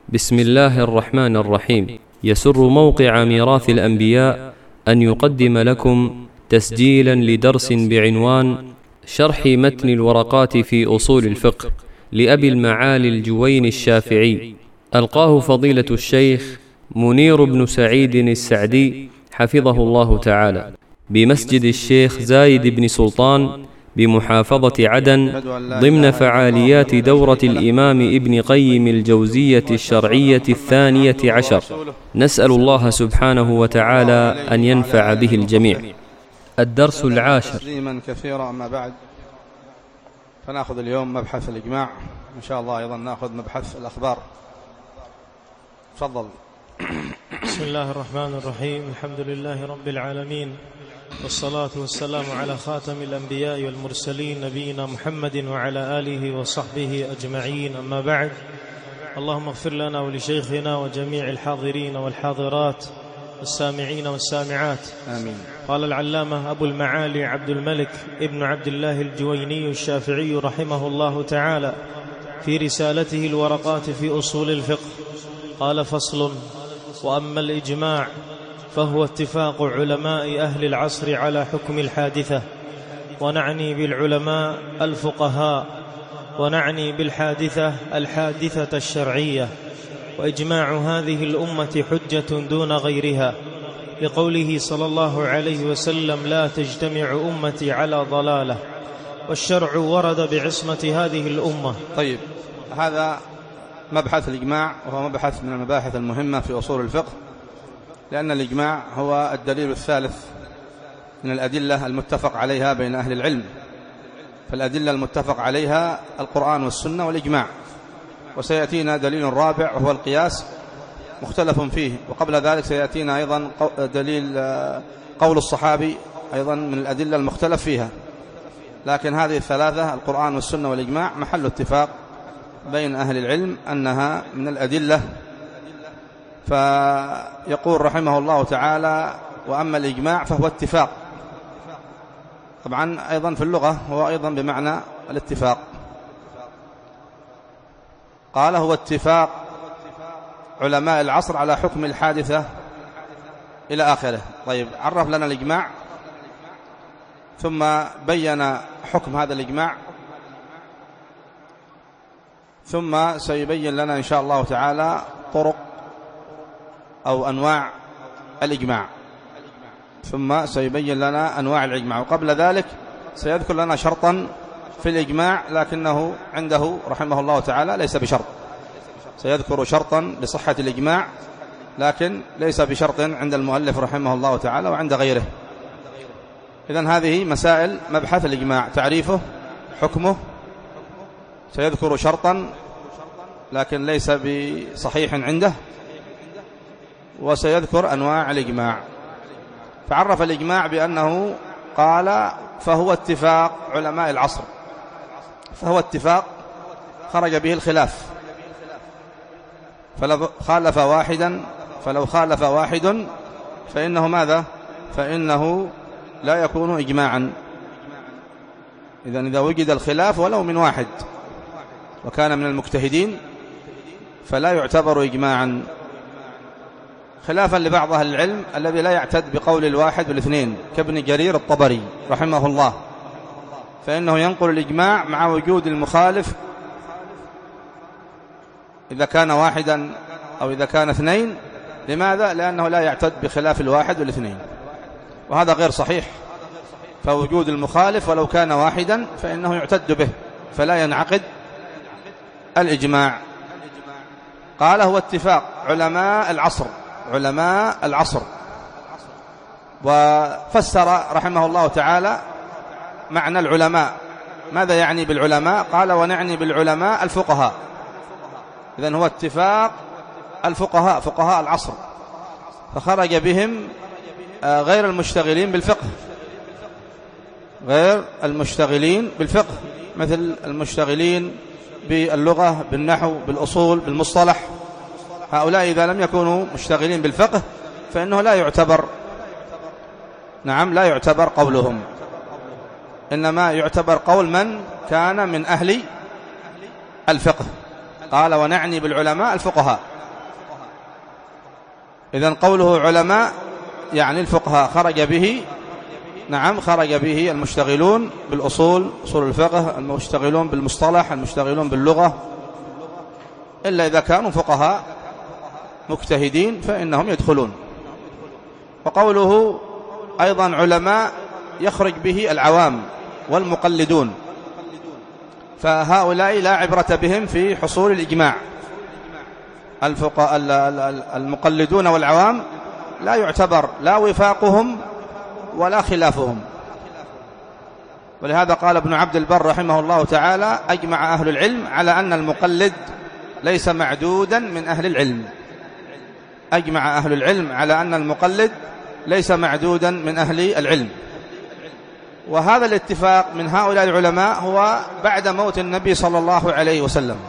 بسم الله الرحمن الرحيم. يسر موقع ميراث الأنبياء أن يقدم لكم تسجيلا لدرس بعنوان شرح متن الورقات في أصول الفقه لأبي المعالي الجويني الشافعي، ألقاه فضيلة الشيخ منير بن سعيد السعدي حفظه الله تعالى بمسجد الشيخ زايد بن سلطان بمحافظة عدن ضمن فعاليات دورة الإمام ابن قيم الجوزية الشرعية 12. نسأل الله سبحانه وتعالى أن ينفع به الجميع. الدرس 10. تسليما كثيرا. أما بعد، فنأخذ اليوم مبحث الإجماع، إن شاء الله أيضا نأخذ مبحث الأخبار. تفضل. بسم الله الرحمن الرحيم. الحمد لله رب العالمين، والصلاة والسلام على خاتم الأنبياء والمرسلين نبينا محمد وعلى آله وصحبه أجمعين. أما بعد، اللهم اغفر لنا ولشيخنا وجميع الحاضرين والحاضرات والسامعين والسامعات. آمين. قال العلامة أبو المعالي عبد الملك ابن عبد الله الجويني الشافعي رحمه الله تعالى في رسالته الورقات في أصول الفقه، قال: فصل: وأما الإجماع فهو اتفاق علماء أهل العصر على حكم الحادثة، ونعني بالعلماء الفقهاء، ونعني بالحادثة الحادثة الشرعية. وإجماع هذه الأمة حجة دون غيرها، لقوله صلى الله عليه وسلم: لا تجتمع أمتي على ضلالة. والشرع ورد بعصمة هذه الأمة. طيب، هذا مبحث الإجماع، وهو مبحث من المباحث المهمة في أصول الفقه، لأن الإجماع هو الدليل الثالث من الأدلة المتفق عليها بين أهل العلم. فالأدلة المتفق عليها القرآن والسنة والإجماع، وسيأتينا دليل رابع وهو القياس مختلف فيه، وقبل ذلك سيأتينا أيضا دليل قول الصحابي أيضا من الأدلة المختلف فيها. لكن هذه الثلاثة القرآن والسنة والإجماع محل اتفاق بين أهل العلم أنها من الأدلة. فيقول رحمه الله تعالى: وأما الإجماع فهو اتفاق. طبعا أيضا في اللغة هو أيضا بمعنى الاتفاق. قال: هو اتفاق علماء العصر على حكم الحادثة إلى آخره. طيب، عرف لنا الإجماع ثم بين حكم هذا الإجماع، ثم سيبين لنا إن شاء الله تعالى طرق أو أنواع الإجماع، ثم سيبين لنا أنواع الإجماع. وقبل ذلك سيذكر لنا شرطا في الإجماع لكنه عنده رحمه الله تعالى ليس بشرط. سيذكر شرطا لصحة الإجماع لكن ليس بشرط عند المؤلف رحمه الله تعالى وعند غيره. إذن هذه مسائل مبحث الإجماع: تعريفه، حكمه، سيذكر شرطا لكن ليس بصحيح عنده، وسيذكر أنواع الإجماع. فعرف الإجماع بأنه قال: فهو اتفاق علماء العصر. فهو اتفاق خرج به الخلاف، فلو خالف واحد فإنه ماذا؟ فإنه لا يكون إجماعا. إذا وجد الخلاف ولو من واحد وكان من المجتهدين فلا يعتبر إجماعا، خلافا لبعض أهل العلم الذي لا يعتد بقول الواحد والاثنين كابن جرير الطبري رحمه الله، فإنه ينقل الإجماع مع وجود المخالف إذا كان واحدا أو إذا كان اثنين. لماذا؟ لأنه لا يعتد بخلاف الواحد والاثنين، وهذا غير صحيح. فوجود المخالف ولو كان واحدا فإنه يعتد به، فلا ينعقد الإجماع. قال: هو اتفاق علماء العصر. علماء العصر. وفسر رحمه الله تعالى معنى العلماء. ماذا يعني بالعلماء؟ قال: ونعني بالعلماء الفقهاء. إذن هو اتفاق الفقهاء، فقهاء العصر، فخرج بهم غير المشتغلين بالفقه، غير المشتغلين بالفقه، مثل المشتغلين باللغة، بالنحو، بالأصول، بالمصطلح. هؤلاء إذا لم يكونوا مشتغلين بالفقه فإنه لا يعتبر، لا يعتبر قولهم، إنما يعتبر قول من كان من أهل الفقه. قال: ونعني بالعلماء الفقهاء. إذن قوله علماء يعني الفقهاء، خرج به، نعم، خرج به المشتغلون بالأصول، أصول الفقه، المشتغلون بالمصطلح، المشتغلون باللغة، إلا إذا كانوا فقهاء مجتهدين فإنهم يدخلون. وقوله أيضا علماء يخرج به العوام والمقلدون، فهؤلاء لا عبرة بهم في حصول الإجماع. المقلدون والعوام لا يعتبر لا وفاقهم ولا خلافهم. ولهذا قال ابن عبد البر رحمه الله تعالى: أجمع أهل العلم على أن المقلد ليس معدودا من أهل العلم. أجمع أهل العلم على أن المقلد ليس معدودا من أهل العلم. وهذا الاتفاق من هؤلاء العلماء هو بعد موت النبي صلى الله عليه وسلم،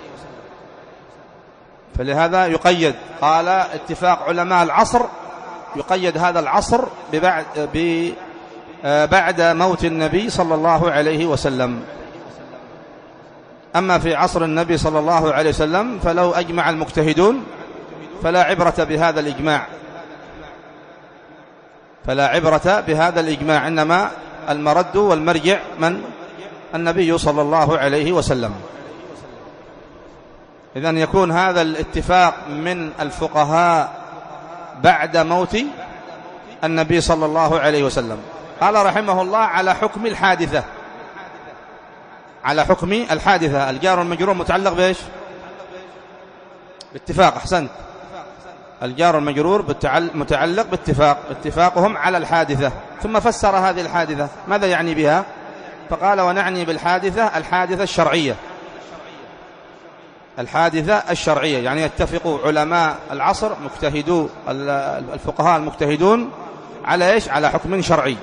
فلهذا يقيد، قال اتفاق علماء العصر، يقيد هذا العصر بعد موت النبي صلى الله عليه وسلم. أما في عصر النبي صلى الله عليه وسلم فلو أجمع المجتهدون فلا عبرة بهذا الإجماع، فلا عبرة بهذا الإجماع، إنما المرد والمرجع من النبي صلى الله عليه وسلم. إذن يكون هذا الاتفاق من الفقهاء بعد موت النبي صلى الله عليه وسلم. قال رحمه الله: على حكم الحادثة. على حكم الحادثة، الجار والمجرور متعلق بإيش؟ باتفاق. أحسنت، الجار والمجرور متعلق باتفاق، اتفاقهم على الحادثة. ثم فسر هذه الحادثة ماذا يعني بها، فقال: ونعني بالحادثة الحادثة الشرعية. الحادثة الشرعية يعني يتفق علماء العصر مجتهدو الفقهاء المجتهدون على إيش؟ على حكم شرعي،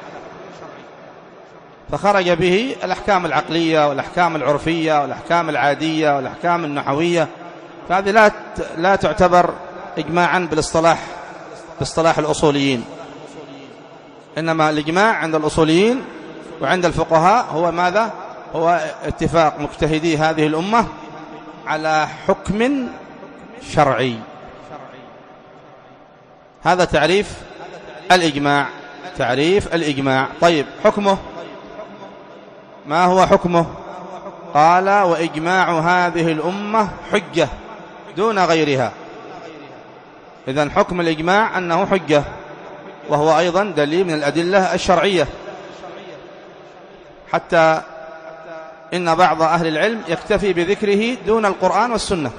فخرج به الأحكام العقلية والأحكام العرفية والأحكام العادية والأحكام النحوية، فهذه لا تعتبر إجماعا باصطلاح الأصوليين، إنما الإجماع عند الأصوليين وعند الفقهاء هو ماذا؟ هو اتفاق مجتهدي هذه الأمة على حكم شرعي. هذا تعريف الإجماع، تعريف الإجماع. طيب، حكمه ما هو حكمه؟ قال: وإجماع هذه الأمة حجة دون غيرها. إذن حكم الإجماع أنه حجة، وهو أيضا دليل من الأدلة الشرعية، حتى إن بعض أهل العلم يكتفي بذكره دون القرآن والسنة،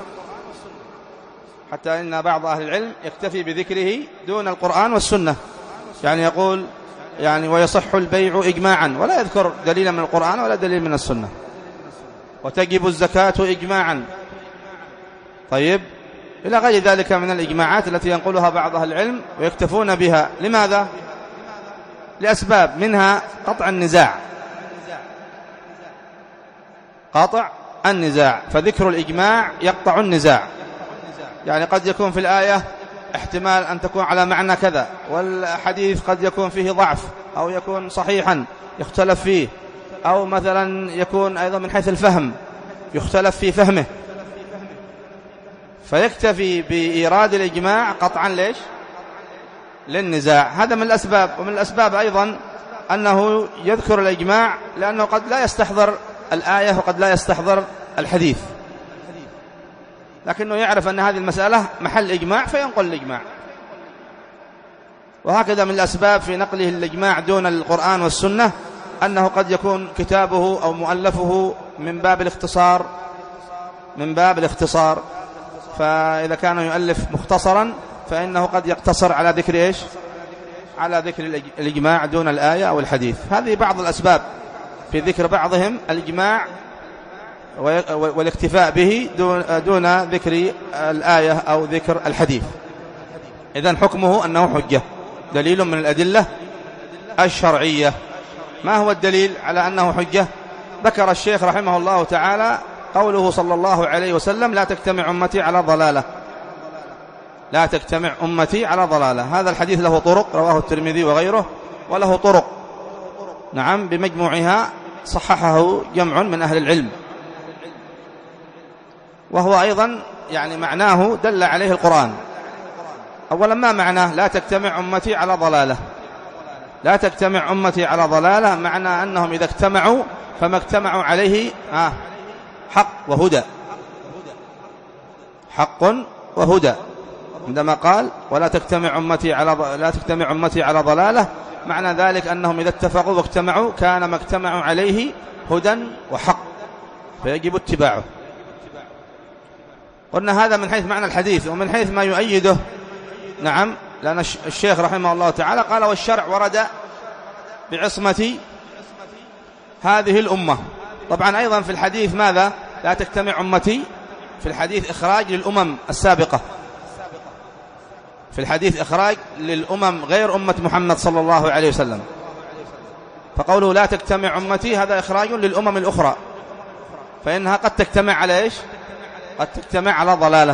حتى إن بعض أهل العلم يكتفي بذكره دون القرآن والسنة، يعني يقول ويصح البيع إجماعا، ولا يذكر دليلا من القرآن ولا دليل من السنة، وتجب الزكاة إجماعا. طيب، إلى غير ذلك من الإجماعات التي ينقلها بعض أهل العلم ويكتفون بها. لماذا؟ لأسباب، منها قطع النزاع، قاطع النزاع، فذكر الإجماع يقطع النزاع. يعني قد يكون في الآية احتمال أن تكون على معنى كذا، والحديث قد يكون فيه ضعف أو يكون صحيحا يختلف فيه، أو مثلا يكون أيضا من حيث الفهم يختلف في فهمه، فيكتفي بإيراد الإجماع قطعا ليش؟ للنزاع. هذا من الأسباب. ومن الأسباب أيضا أنه يذكر الإجماع لأنه قد لا يستحضر الآية وقد لا يستحضر الحديث، لكنه يعرف أن هذه المسألة محل إجماع فينقل الإجماع. وهكذا من الأسباب في نقله الإجماع دون القرآن والسنة أنه قد يكون كتابه أو مؤلفه من باب الاختصار، فإذا كان يؤلف مختصرا فإنه قد يقتصر على ذكر إيش؟ على ذكر الإجماع دون الآية أو الحديث. هذه بعض الأسباب في ذكر بعضهم الإجماع والاكتفاء به دون ذكر الآية أو ذكر الحديث. إذن حكمه أنه حجة، دليل من الأدلة الشرعية. ما هو الدليل على أنه حجة؟ ذكر الشيخ رحمه الله تعالى قوله صلى الله عليه وسلم: لا تجتمع أمتي على ضلالة، لا تجتمع أمتي على ضلالة. هذا الحديث له طرق، رواه الترمذي وغيره، وله طرق، نعم، بمجموعها صححه جمع من أهل العلم، وهو أيضا معناه دل عليه القرآن، أولا ما معناه لا تجتمع أمتي على ضلالة؟ لا تجتمع أمتي على ضلالة معنى أنهم إذا اجتمعوا فما اجتمعوا عليه حق وهدى، حق وهدى. عندما قال ولا تجتمع أمتي على ضلالة، معنى ذلك أنهم إذا اتفقوا واجتمعوا كان ما اجتمعوا عليه هدى وحق، فيجب اتباعه. قلنا هذا من حيث معنى الحديث. ومن حيث ما يؤيده، نعم، لأن الشيخ رحمه الله تعالى قال والشرع ورد بعصمة هذه الأمة. طبعا أيضا في الحديث ماذا؟ لا تجتمع أمتي، في الحديث إخراج للأمم السابقة، في الحديث إخراج للأمم غير أمة محمد صلى الله عليه وسلم. فقوله لا تجتمع أمتي هذا إخراج للأمم الأخرى، فإنها قد تجتمع على إيش؟ قد تجتمع على ضلالة.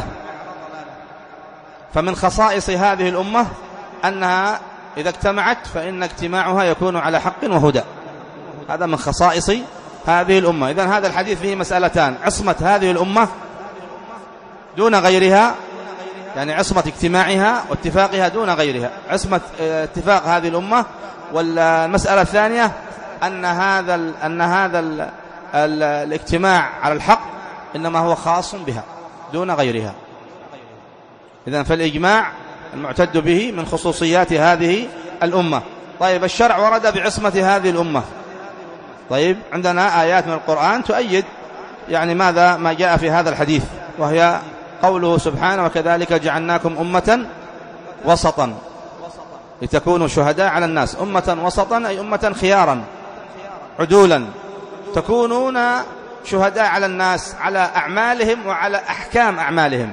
فمن خصائص هذه الأمة أنها إذا اجتمعت فإن اجتماعها يكون على حق وهدى، هذا من خصائص هذه الأمة. إذن هذا الحديث فيه مسألتان: عصمة هذه الأمة دون غيرها، يعني عصمة اجتماعها واتفاقها دون غيرها، عصمة اتفاق هذه الأمة. والمسألة الثانية أن هذا الاجتماع على الحق إنما هو خاص بها دون غيرها. إذن فالإجماع المعتد به من خصوصيات هذه الأمة. طيب، الشرع ورد بعصمة هذه الأمة. طيب، عندنا آيات من القرآن تؤيد يعني ماذا؟ ما جاء في هذا الحديث، وهي قوله سبحانه وكذلك جعلناكم أمة وسطا لتكونوا شهداء على الناس. أمة وسطا أي أمة خيارا عدولا، تكونون شهداء على الناس على أعمالهم وعلى أحكام أعمالهم.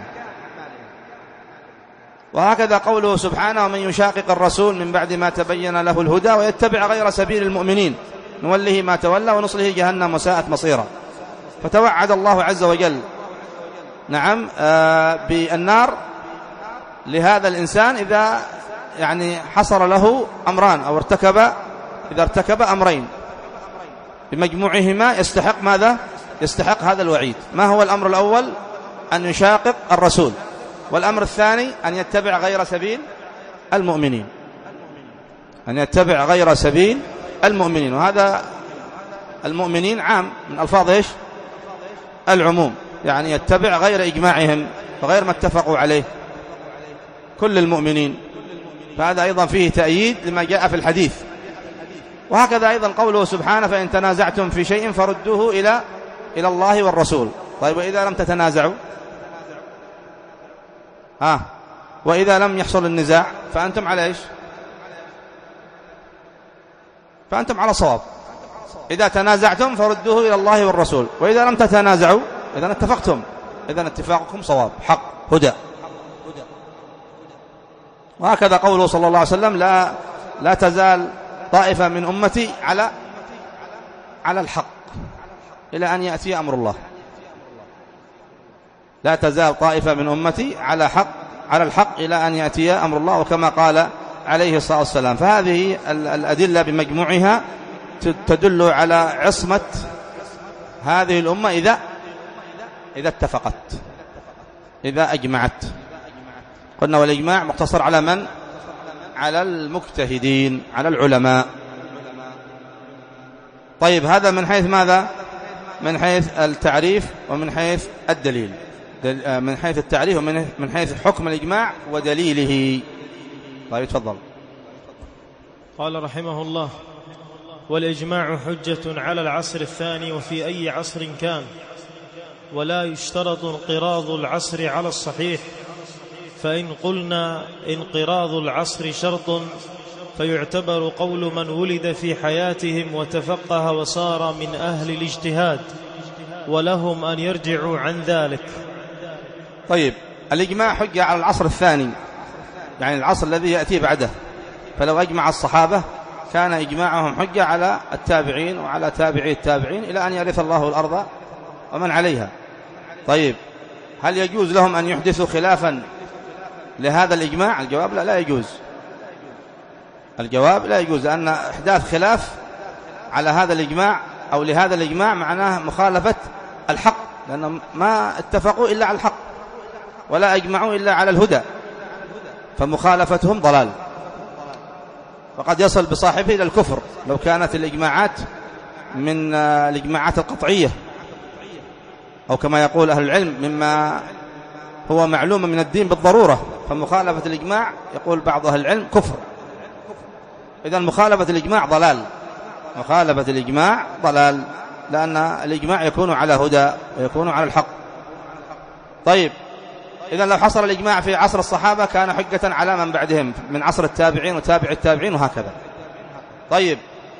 وهكذا قوله سبحانه ومن يشاقق الرسول من بعد ما تبين له الهدى ويتبع غير سبيل المؤمنين نوله ما تولى ونصله جهنم وساءت مصيرا. فتوعد الله عز وجل، نعم، بالنار لهذا الإنسان إذا يعني حصل له أمران أو إذا ارتكب أمرين بمجموعهما يستحق ماذا؟ يستحق هذا الوعيد. ما هو الأمر الأول؟ أن يشاقق الرسول، والأمر الثاني أن يتبع غير سبيل المؤمنين، أن يتبع غير سبيل المؤمنين. وهذا المؤمنين عام من ألفاظ إيش؟ العموم، يعني يتبع غير إجماعهم وغير ما اتفقوا عليه، كل المؤمنين. فهذا أيضا فيه تأييد لما جاء في الحديث. وهكذا أيضا قوله سبحانه فإن تنازعتم في شيء فردوه إلى الله والرسول. طيب، وإذا لم تتنازعوا وإذا لم يحصل النزاع فأنتم على إيش؟ فأنتم على صواب. إذا تنازعتم فردوه إلى الله والرسول، وإذا لم تتنازعوا إذا اتفقتم، إذا اتفاقكم صواب حق هدى. وهكذا قوله صلى الله عليه وسلم لا تزال طائفة من أمتي على الحق إلى أن يأتي أمر الله. لا تزال طائفة من أمتي على الحق إلى أن يأتي أمر الله، وكما قال عليه الصلاة والسلام. فهذه الأدلة بمجموعها تدل على عصمة هذه الأمة إذا اتفقت، إذا أجمعت. قلنا والإجماع مقتصر على من؟ على المجتهدين، على العلماء. طيب، هذا من حيث ماذا؟ من حيث التعريف ومن حيث الدليل، من حيث التعريف ومن حيث حكم الإجماع ودليله. طيب، تفضل. قال رحمه الله: والإجماع حجة على العصر الثاني وفي أي عصر كان، ولا يشترط انقراض العصر على الصحيح، فإن قلنا انقراض العصر شرط فيعتبر قول من ولد في حياتهم وتفقه وصار من أهل الاجتهاد، ولهم أن يرجعوا عن ذلك. طيب، الإجماع حجة على العصر الثاني، يعني العصر الذي يأتي بعده. فلو أجمع الصحابة كان إجماعهم حجة على التابعين وعلى تابعي التابعين إلى أن يرث الله الأرض ومن عليها. طيب، هل يجوز لهم أن يحدثوا خلافا لهذا الإجماع؟ الجواب لا يجوز. الجواب لا يجوز، لأن إحداث خلاف على هذا الإجماع أو لهذا الإجماع معناه مخالفة الحق، لأنهم ما اتفقوا إلا على الحق ولا أجمعوا إلا على الهدى. فمخالفتهم ضلال، وقد يصل بصاحبه إلى الكفر لو كانت الإجماعات من الإجماعات القطعية، أو كما يقول أهل العلم مما هو معلوم من الدين بالضرورة، فمخالفة الإجماع يقول بعض أهل العلم كفر. إذن مخالفة الإجماع ضلال، مخالفة الإجماع ضلال، لأن الإجماع يكون على هدى ويكون على الحق. طيب، إذن لو حصل الإجماع في عصر الصحابة كان حجة على من بعدهم من عصر التابعين وتابع التابعين وهكذا. طيب،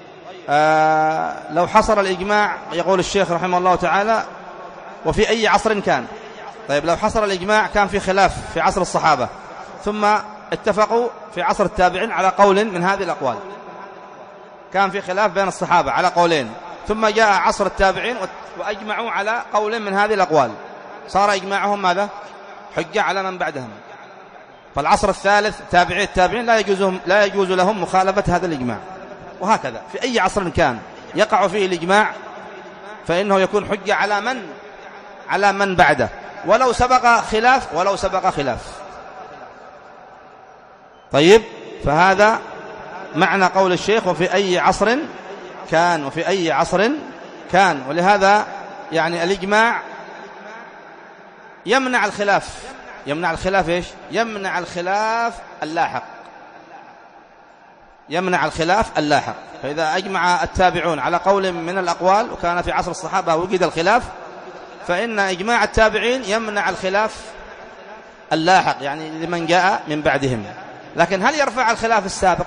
لو حصل الإجماع يقول الشيخ رحمه الله تعالى وفي أي عصر كان. طيب، لو حصل الإجماع كان في خلاف في عصر الصحابة ثم اتفقوا في عصر التابعين على قول من هذه الأقوال، كان في خلاف بين الصحابة على قولين، ثم جاء عصر التابعين وأجمعوا على قول من هذه الأقوال، صار إجماعهم ماذا؟ حجة على من بعدهم. فالعصر الثالث تابعي التابعين لا يجوز لهم مخالفة هذا الإجماع. وهكذا في أي عصر كان يقع فيه الإجماع فإنه يكون حجة على من بعده، ولو سبق خلاف. طيب، فهذا معنى قول الشيخ وفي أي عصر كان، وفي أي عصر كان. ولهذا يعني الإجماع يمنع الخلاف. يمنع الخلاف إيش؟ يمنع الخلاف اللاحق. يمنع الخلاف اللاحق. فإذا أجمع التابعون على قول من الأقوال وكان في عصر الصحابة وجد الخلاف، فإن إجماع التابعين يمنع الخلاف اللاحق، يعني لمن جاء من بعدهم. لكن هل يرفع الخلاف السابق؟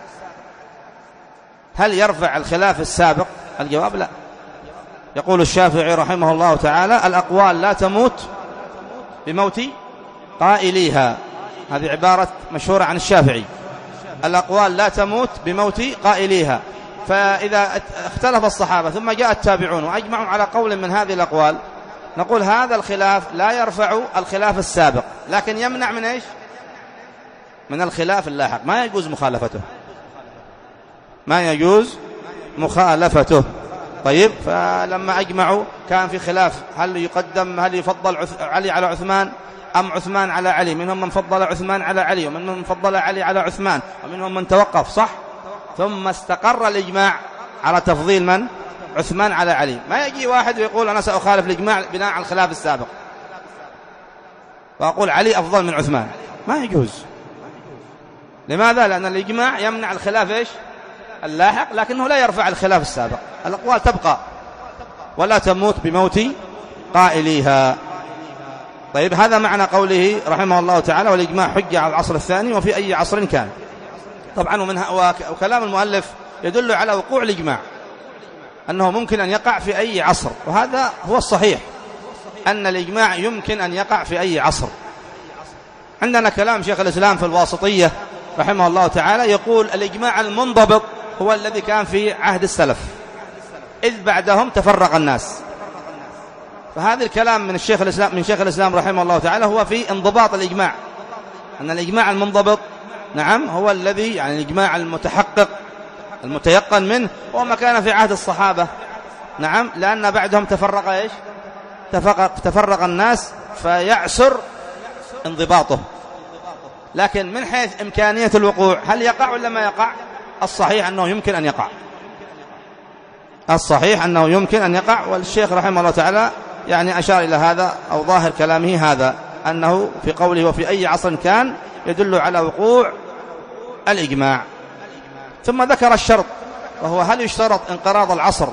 هل يرفع الخلاف السابق؟ الجواب لا. يقول الشافعي رحمه الله تعالى: الأقوال لا تموت بموت قائليها. هذه عبارة مشهورة عن الشافعي. الأقوال لا تموت بموت قائليها. فإذا اختلف الصحابة ثم جاء التابعون وأجمعوا على قول من هذه الأقوال، نقول هذا الخلاف لا يرفع الخلاف السابق، لكن يمنع من إيش؟ من الخلاف اللاحق. ما يجوز مخالفته، ما يجوز مخالفته. طيب، فلما أجمعوا كان في خلاف، هل يفضل علي على عثمان أم عثمان على علي؟ منهم من فضل عثمان على علي، ومنهم من فضل علي على عثمان، ومنهم من توقف، صح؟ ثم استقر الإجماع على تفضيل من؟ عثمان على علي. ما يجي واحد ويقول أنا سأخالف الإجماع بناء على الخلاف السابق وأقول علي أفضل من عثمان، ما يجوز. لماذا؟ لأن الإجماع يمنع الخلاف إيش؟ اللاحق، لكنه لا يرفع الخلاف السابق. الأقوال تبقى ولا تموت بموت قائليها. طيب، هذا معنى قوله رحمه الله تعالى: والإجماع حجة على العصر الثاني وفي أي عصر كان. طبعا وكلام المؤلف يدل على وقوع الإجماع، أنه ممكن أن يقع في أي عصر، وهذا هو الصحيح، أن الإجماع يمكن أن يقع في أي عصر. عندنا كلام شيخ الإسلام في الواسطية رحمه الله تعالى يقول: الإجماع المنضبط هو الذي كان في عهد السلف، إذ بعدهم تفرق الناس. فهذا الكلام من شيخ الإسلام رحمه الله تعالى هو في انضباط الإجماع، أن الإجماع المنضبط نعم هو الذي يعني الإجماع المتحقق المتيقن منه، وما كان في عهد الصحابة نعم، لأن بعدهم تفرق إيش؟ تفرق الناس فيعسر انضباطه. لكن من حيث إمكانية الوقوع، هل يقع ولا ما يقع؟ الصحيح أنه يمكن أن يقع، الصحيح أنه يمكن أن يقع. والشيخ رحمه الله تعالى يعني أشار إلى هذا، أو ظاهر كلامه هذا، أنه في قوله وفي أي عصر كان يدل على وقوع الإجماع. ثم ذكر الشرط، وهو هل يشترط انقراض العصر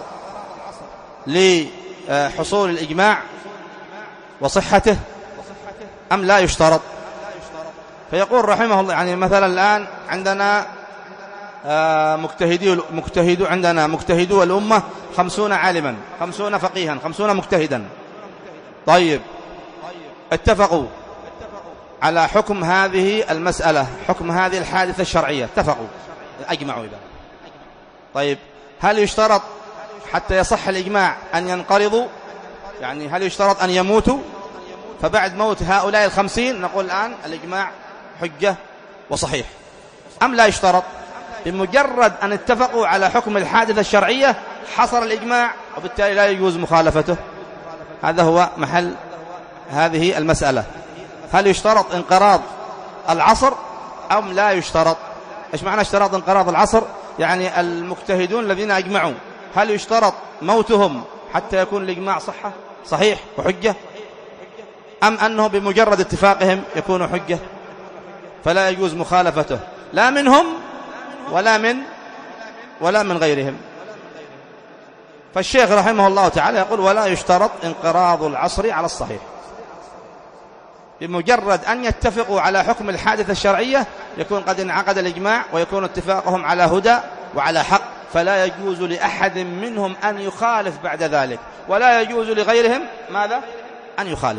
لحصول الإجماع وصحته أم لا يشترط؟ فيقول رحمه الله يعني مثلا الآن عندنا مجتهدو الأمة 50 عالما، 50 فقيها، 50 مجتهدا. طيب، اتفقوا على حكم هذه المسألة، حكم هذه الحادثة الشرعية، اتفقوا أجمعوا إذا. طيب، هل يشترط حتى يصح الإجماع أن ينقرضوا؟ يعني هل يشترط أن يموتوا؟ فبعد موت هؤلاء 50 نقول الآن الإجماع حجة وصحيح، أم لا يشترط؟ بمجرد أن اتفقوا على حكم الحادثة الشرعية حصر الإجماع، وبالتالي لا يجوز مخالفته. هذا هو محل هذه المسألة. هل يشترط انقراض العصر أم لا يشترط؟ إيش معنى اشتراط انقراض العصر؟ يعني المجتهدون الذين أجمعوا هل يشترط موتهم حتى يكون الإجماع صحيح وحجة، أم أنه بمجرد اتفاقهم يكون حجة فلا يجوز مخالفته لا منهم ولا من غيرهم؟ فالشيخ رحمه الله تعالى يقول ولا يشترط انقراض العصر على الصحيح، بمجرد أن يتفقوا على حكم الحادثة الشرعية يكون قد انعقد الإجماع ويكون اتفاقهم على هدى وعلى حق، فلا يجوز لأحد منهم أن يخالف بعد ذلك، ولا يجوز لغيرهم ماذا؟ أن يخالف.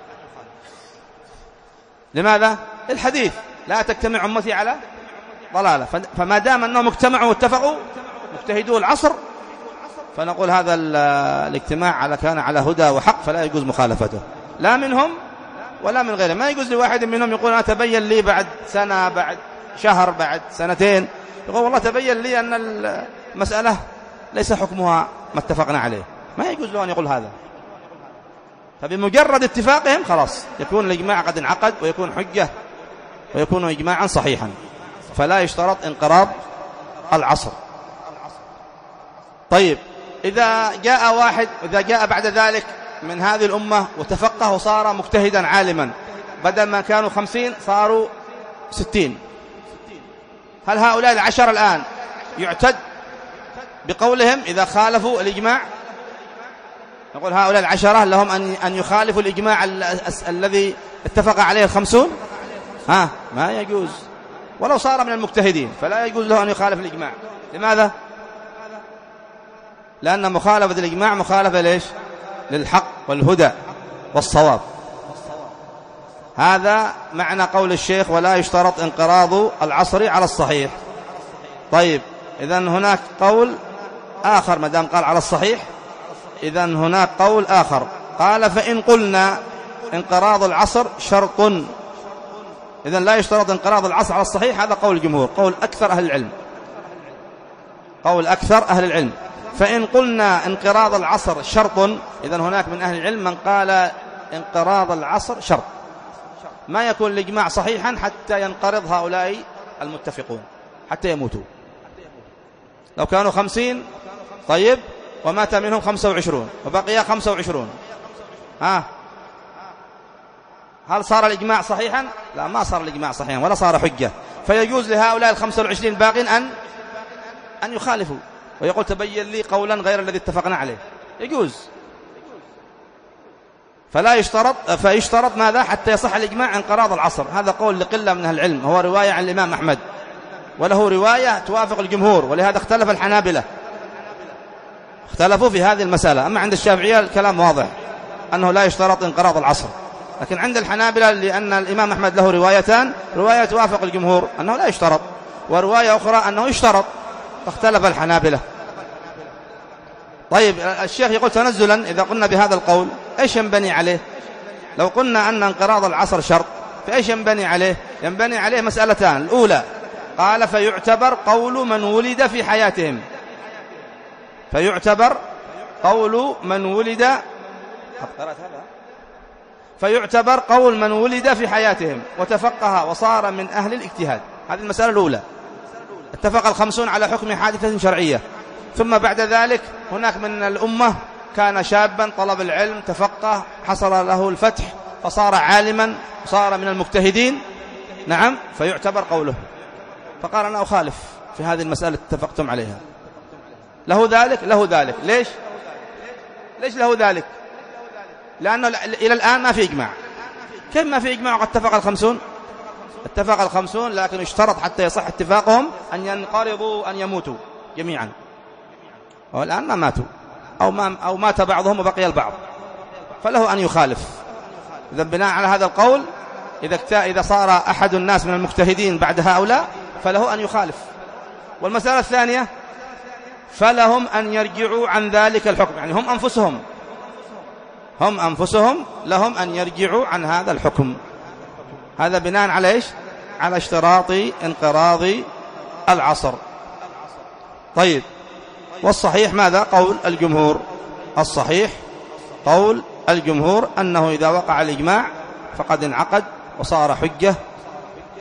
لماذا؟ الحديث لا تجتمع أمتي على ضلالة، فما دام أنهم اجتمعوا واتفقوا مجتهدو العصر فنقول هذا الاجتماع كان على هدى وحق فلا يجوز مخالفته لا منهم ولا من غيرهم. ما يجوز لواحد منهم يقول أنا تبين لي بعد سنة بعد شهر بعد سنتين يقول والله تبين لي أن المسألة ليس حكمها ما اتفقنا عليه، ما يجوز له أن يقول هذا. فبمجرد اتفاقهم خلاص يكون الإجماع قد انعقد ويكون حجة ويكون إجماعا صحيحا، فلا يشترط انقراض العصر. طيب إذا جاء بعد ذلك من هذه الأمة وتفقه وصار مجتهدا عالما، بدل ما كانوا 50 صاروا 60، هل هؤلاء العشر الآن يعتد بقولهم إذا خالفوا الإجماع؟ نقول هؤلاء العشرة لهم أن يخالفوا الإجماع الذي اتفق عليه 50؟ ما يجوز، ولو صار من المجتهدين فلا يجوز له أن يخالف الإجماع. لماذا؟ لأن مخالفة الإجماع مخالفة ليش؟ للحق والهدى والصواب. هذا معنى قول الشيخ ولا يشترط انقراض العصر على الصحيح. طيب إذن هناك قول آخر، ما دام قال على الصحيح إذن هناك قول آخر قال فإن قلنا انقراض العصر شرط، إذن لا يشترط انقراض العصر على الصحيح. هذا قول الجمهور، قول أكثر أهل العلم. فإن قلنا انقراض العصر شرط، إذن هناك من أهل العلم من قال انقراض العصر شرط، ما يكون الإجماع صحيحا حتى ينقرض هؤلاء المتفقون حتى يموتوا. لو كانوا 50 طيب ومات منهم 25 وبقي 25، هل صار الإجماع صحيحا؟ لا، ما صار الإجماع صحيحا ولا صار حجة، فيجوز لهؤلاء 25 الباقين أن يخالفوا ويقول تبين لي قولا غير الذي اتفقنا عليه، يجوز. فيشترط ماذا حتى يصح الإجماع؟ انقراض العصر. هذا قول لقلة من أهل العلم، هو رواية عن الإمام أحمد وله رواية توافق الجمهور، ولهذا اختلف الحنابلة، اختلفوا في هذه المسألة. أما عند الشافعية الكلام واضح أنه لا يشترط انقراض العصر، لكن عند الحنابلة لأن الإمام أحمد له روايتان، رواية توافق الجمهور أنه لا يشترط، ورواية أخرى أنه يشترط، فاختلف الحنابلة. طيب الشيخ يقول تنزلا إذا قلنا بهذا القول إيش ينبني عليه؟ لو قلنا أن انقراض العصر شرط فإيش ينبني عليه؟ ينبني عليه مسألتان. الأولى قال فيعتبر قول من ولد في حياتهم، فيعتبر قول من ولد في حياتهم وتفقه وصار من أهل الاجتهاد. هذه المسألة الأولى، اتفق 50 على حكم حادثة شرعية، ثم بعد ذلك هناك من الأمة كان شابا طلب العلم تفقه حصل له الفتح فصار عالما وصار من المجتهدين، نعم، فيعتبر قوله. فقال أنا أخالف في هذه المسألة اتفقتم عليها، له ذلك. ليش له ذلك؟ لأنه إلى الآن ما في إجماع. كيف ما في إجماع وقد اتفق 50؟ اتفق 50 لكن اشترط حتى يصح اتفاقهم أن ينقرضوا أن يموتوا جميعا، والآن ما ماتوا أو مات بعضهم وبقي البعض، فله أن يخالف. إذا بناء على هذا القول إذا صار أحد الناس من المجتهدين بعد هؤلاء فله أن يخالف. والمسألة الثانية فلهم أن يرجعوا عن ذلك الحكم، يعني هم أنفسهم لهم أن يرجعوا عن هذا الحكم. هذا بناء على إيش؟ على اشتراط انقراض العصر. طيب والصحيح ماذا؟ قول الجمهور. الصحيح قول الجمهور أنه إذا وقع الإجماع فقد انعقد وصار حجة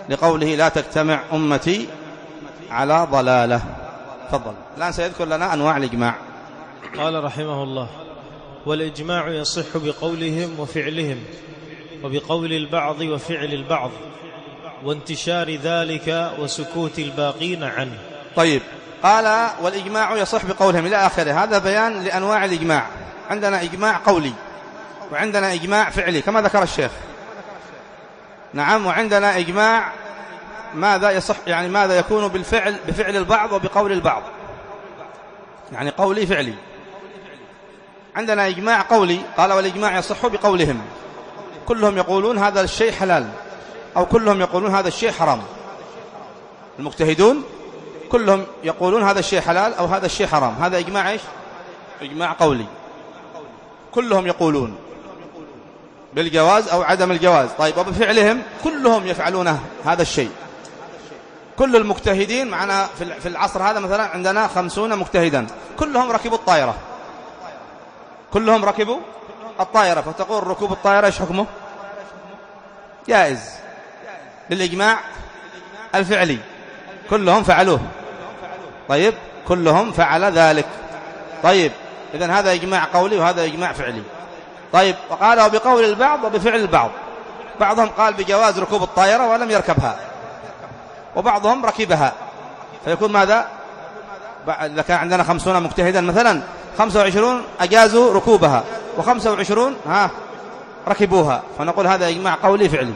لقوله لا تجتمع أمتي على ضلالة. تفضل. الآن سيذكر لنا أنواع الإجماع. قال رحمه الله: والإجماع يصح بقولهم وفعلهم، وبقول البعض وفعل البعض، وانتشار ذلك وسكوت الباقين عنه. طيب، قال والإجماع يصح بقولهم إلى آخره. هذا بيان لأنواع الإجماع. عندنا إجماع قولي، وعندنا إجماع فعلي كما ذكر الشيخ. نعم. وعندنا إجماع ماذا يصح، يعني ماذا يكون بفعل البعض وبقول البعض، يعني قولي فعلي. عندنا إجماع قولي، قال والإجماع يصح بقولهم، كلهم يقولون هذا الشيء حلال، أو كلهم يقولون هذا الشيء حرام. المجتهدون كلهم يقولون هذا الشيء حلال أو هذا الشيء حرام. هذا إجماع إيش؟ إجماع قولي، كلهم يقولون بالجواز أو عدم الجواز. طيب، وبفعلهم كلهم يفعلون هذا الشيء. كل المجتهدين معنا في العصر هذا مثلا عندنا 50 مجتهدا، كلهم ركبوا الطائرة، كلهم ركبوا الطائرة، فتقول ركوب الطائرة إيش حكمه؟ جائز للإجماع الفعلي، كلهم فعلوه. طيب، كلهم فعل ذلك. طيب، إذن هذا إجماع قولي وهذا إجماع فعلي. طيب، وقالوا بقول البعض وبفعل البعض. بعضهم قال بجواز ركوب الطائرة ولم يركبها، وبعضهم ركبها، فيكون ماذا؟ إذا كان عندنا 50 مجتهدا مثلا، 25 أجازوا ركوبها و25 ركبوها، فنقول هذا إجماع قولي فعلي.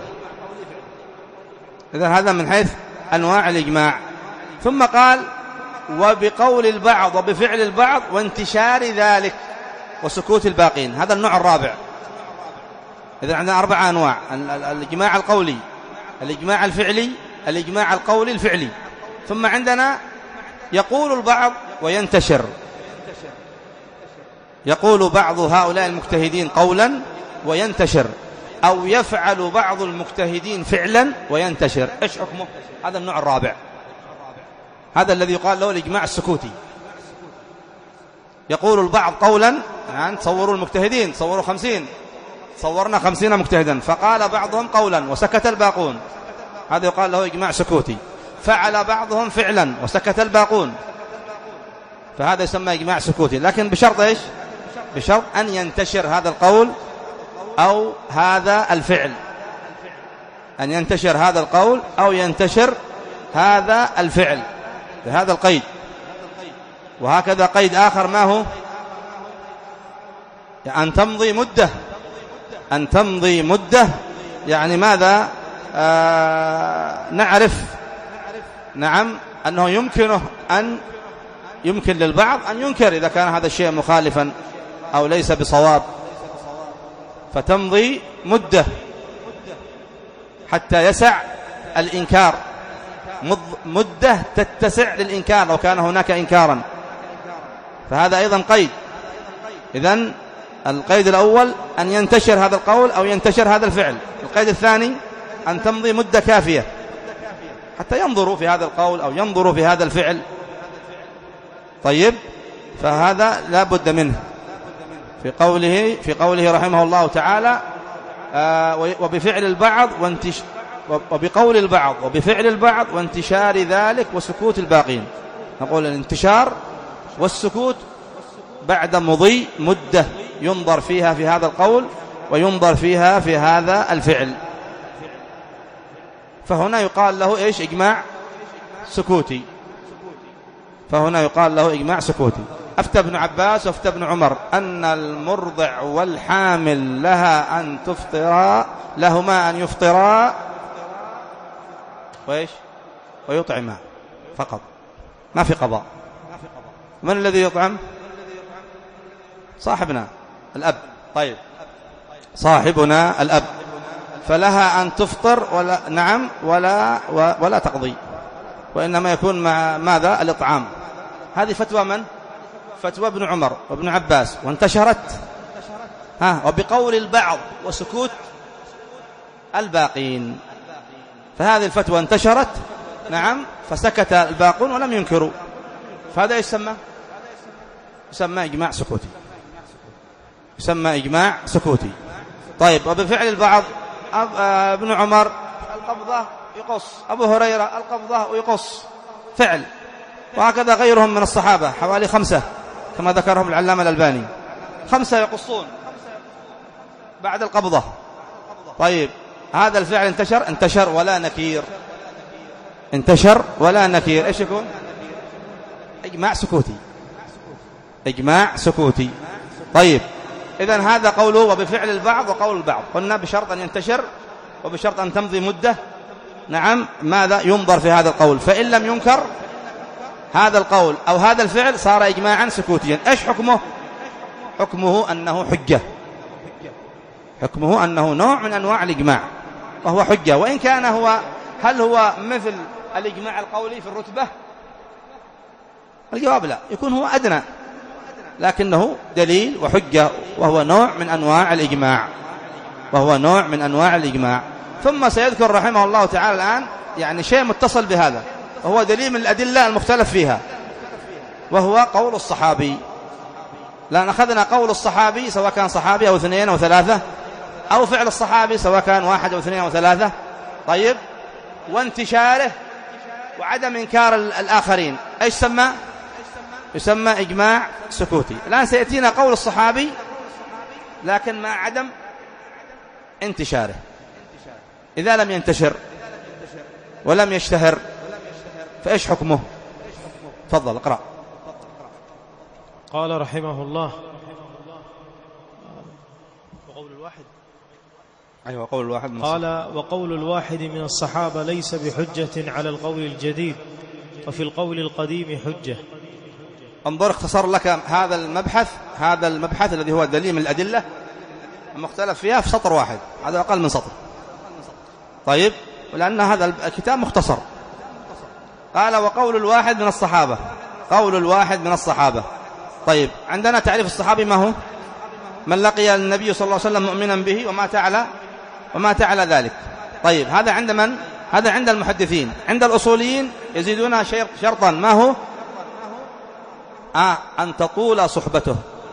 إذن هذا من حيث أنواع الإجماع. ثم قال وبقول البعض وبفعل البعض وانتشار ذلك وسكوت الباقين. هذا النوع الرابع. إذن عندنا 4 أنواع: الإجماع القولي، الإجماع الفعلي، الإجماع القولي الفعلي. ثم عندنا يقول البعض وينتشر، يقول بعض هؤلاء المجتهدين قولا وينتشر، أو يفعل بعض المجتهدين فعلا وينتشر. إيش حكمه؟ هذا النوع الرابع، هذا الذي يقال له الإجماع السكوتي. يقول البعض قولا، يعني تصوروا المجتهدين، تصوروا 50، صورنا 50 مجتهدا، فقال بعضهم قولا وسكت الباقون، هذا يقال له إجماع سكوتي. فعل بعضهم فعلا وسكت الباقون، فهذا يسمى إجماع سكوتي، لكن بشرط إيش؟ بشرط أن ينتشر هذا القول أو هذا الفعل، أن ينتشر هذا القول أو ينتشر هذا الفعل، بهذا القيد. وهكذا قيد آخر ما هو؟ أن تمضي مدة، أن تمضي مدة، يعني ماذا؟ نعرف نعم أنه يمكن للبعض أن ينكر إذا كان هذا الشيء مخالفا أو ليس بصواب، فتمضي مدة حتى يسع الإنكار، مدة تتسع للإنكار لو كان هناك إنكارا، فهذا أيضا قيد. إذن القيد الأول أن ينتشر هذا القول أو ينتشر هذا الفعل. القيد الثاني أن تمضي مدة كافية حتى ينظروا في هذا القول أو ينظروا في هذا الفعل. طيب، فهذا لا بد منه في قوله رحمه الله تعالى وبفعل البعض وبقول البعض وبفعل البعض وانتشار ذلك وسكوت الباقين. نقول الانتشار والسكوت بعد مضي مدة ينظر فيها في هذا القول وينظر فيها في هذا الفعل، فهنا يقال له إيش؟ إجماع سكوتي. فهنا يقال له إجماع سكوتي. أفتى ابن عباس وأفتى ابن عمر أن المرضع والحامل لها أن تفطرا، لهما أن يفطرا وإيش؟ ويطعما فقط، ما في قضاء. من الذي يطعم؟ صاحبنا الأب. طيب، صاحبنا الأب، فلها أن تفطر ولا نعم ولا تقضي، وإنما يكون مع ماذا؟ الإطعام. هذه فتوى من؟ فتوى ابن عمر وابن عباس، وانتشرت وبقول البعض وسكوت الباقين. فهذه الفتوى انتشرت نعم، فسكت الباقون ولم ينكروا، فهذا يسمى إجماع سكوتي، يسمى إجماع سكوتي. طيب، وبفعل البعض ابن عمر القبضة يقص، أبو هريرة القبضة ويقص فعل، وهكذا غيرهم من الصحابة حوالي 5 كما ذكرهم العلامة الألباني، 5 يقصون بعد القبضة. طيب هذا الفعل انتشر ولا نكير، انتشر ولا نكير، ايش يكون؟ إجماع سكوتي، إجماع سكوتي. طيب إذن هذا قوله وبفعل البعض وقول البعض، قلنا بشرط أن ينتشر وبشرط أن تمضي مدة. نعم، ماذا ينظر في هذا القول؟ فإن لم ينكر هذا القول أو هذا الفعل صار إجماعا سكوتيا. إيش حكمه؟ حكمه أنه حجة، حكمه أنه نوع من أنواع الإجماع وهو حجة، وإن كان هل هو مثل الإجماع القولي في الرتبة؟ الجواب لا، يكون هو أدنى، لكنه دليل وحجة، وهو نوع من أنواع الإجماع، وهو نوع من أنواع الإجماع. ثم سيذكر رحمه الله تعالى الآن يعني شيء متصل بهذا، وهو دليل من الأدلة المختلف فيها، وهو قول الصحابي. لأن أخذنا قول الصحابي سواء كان صحابي أو 2 أو 3، أو فعل الصحابي سواء كان 1 أو 2 أو 3. طيب، وانتشاره وعدم إنكار الآخرين، إيش سمى؟ يسمى إجماع سكوتي. الآن سيأتينا قول الصحابي لكن مع عدم انتشاره. إذا لم ينتشر ولم يشتهر فإيش حكمه؟ تفضل اقرأ. قال رحمه الله: وقول الواحد، أيوة قول الواحد من قال: وقول الواحد من الصحابة ليس بحجة على القول الجديد، وفي القول القديم حجة. انظر، اختصر لك هذا المبحث الذي هو دليل من الأدلة المختلف فيها في سطر واحد، هذا أقل من سطر. طيب، ولأن هذا الكتاب مختصر. قال: وقول الواحد من الصحابة، قول الواحد من الصحابة. طيب، عندنا تعريف الصحابي ما هو؟ من لقي النبي صلى الله عليه وسلم مؤمنا به ومات على ذلك. طيب، هذا عند من؟ هذا عند المحدثين. عند الأصوليين يزيدون شرطا، ما هو؟ أن تطول صحبته،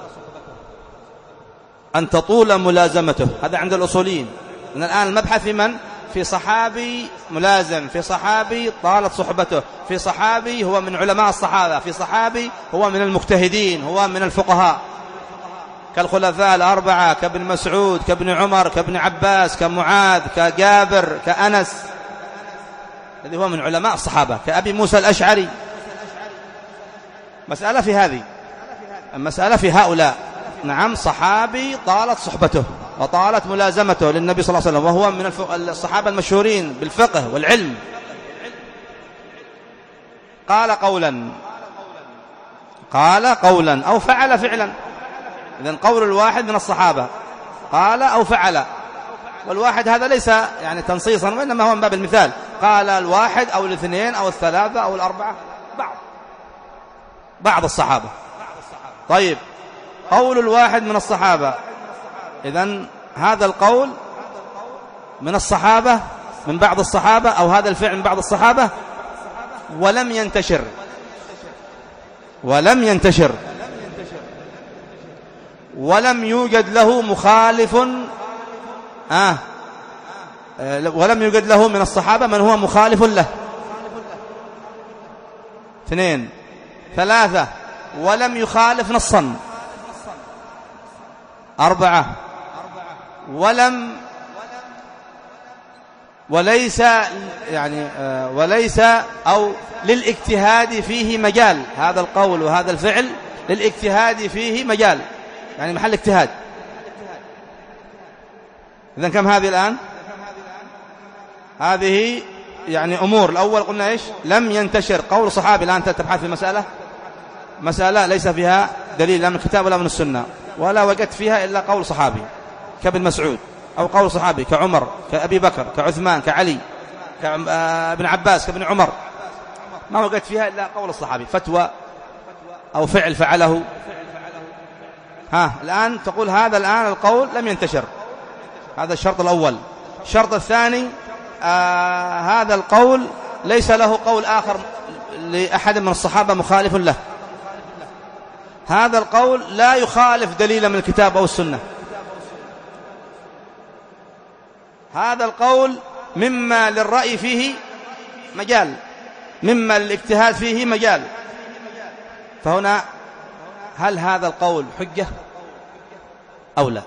أن تطول ملازمته. هذا عند الأصوليين. إن الآن المبحث في من؟ في صحابي ملازم، في صحابي طالت صحبته، في صحابي هو من علماء الصحابة، في صحابي هو من المجتهدين، هو من الفقهاء كالخلفاء الأربعة، كابن مسعود، كابن عمر، كابن عباس، كمعاذ، كجابر، كأنس، الذي هو من علماء الصحابة، كأبي موسى الأشعري. مسألة في هذه، المسألة في هؤلاء. نعم، صحابي طالت صحبته وطالت ملازمته للنبي صلى الله عليه وسلم، وهو من الصحابة المشهورين بالفقه والعلم. قال قولا أو فعل فعلا. إذن قول الواحد من الصحابة قال أو فعل، والواحد هذا ليس يعني تنصيصا، وإنما هو من باب المثال. قال الواحد أو الاثنين أو الثلاثة أو الأربعة، بعض الصحابة. طيب، قول الواحد من الصحابة، إذن هذا القول من الصحابة، من بعض الصحابة، أو هذا الفعل من بعض الصحابة، ولم ينتشر ولم يوجد له مخالف، ولم يوجد له من الصحابة من هو مخالف له. 2 3 ولم يخالف نصا. 4 وليس أو للاجتهاد فيه مجال. هذا القول وهذا الفعل للاجتهاد فيه مجال، يعني محل اجتهاد. إذن كم هذه الآن؟ هذه يعني أمور. الأول قلنا إيش؟ لم ينتشر قول صحابي. الآن تبحث في مسألة ليس فيها دليل لا من الكتاب ولا من السنة، ولا وجدت فيها إلا قول صحابي كابن مسعود، أو قول صحابي كعمر، كأبي بكر، كعثمان، كعلي، كابن عباس، كابن عمر، ما وجدت فيها إلا قول الصحابي، فتوى أو فعل فعله. الآن تقول هذا الآن القول لم ينتشر، هذا الشرط الأول. الشرط الثاني، هذا القول ليس له قول آخر لأحد من الصحابة مخالف له، هذا القول لا يخالف دليلا من الكتاب أو السنة، هذا القول مما للرأي فيه مجال، مما للاجتهاد فيه مجال. فهنا هل هذا القول حجة أو لا؟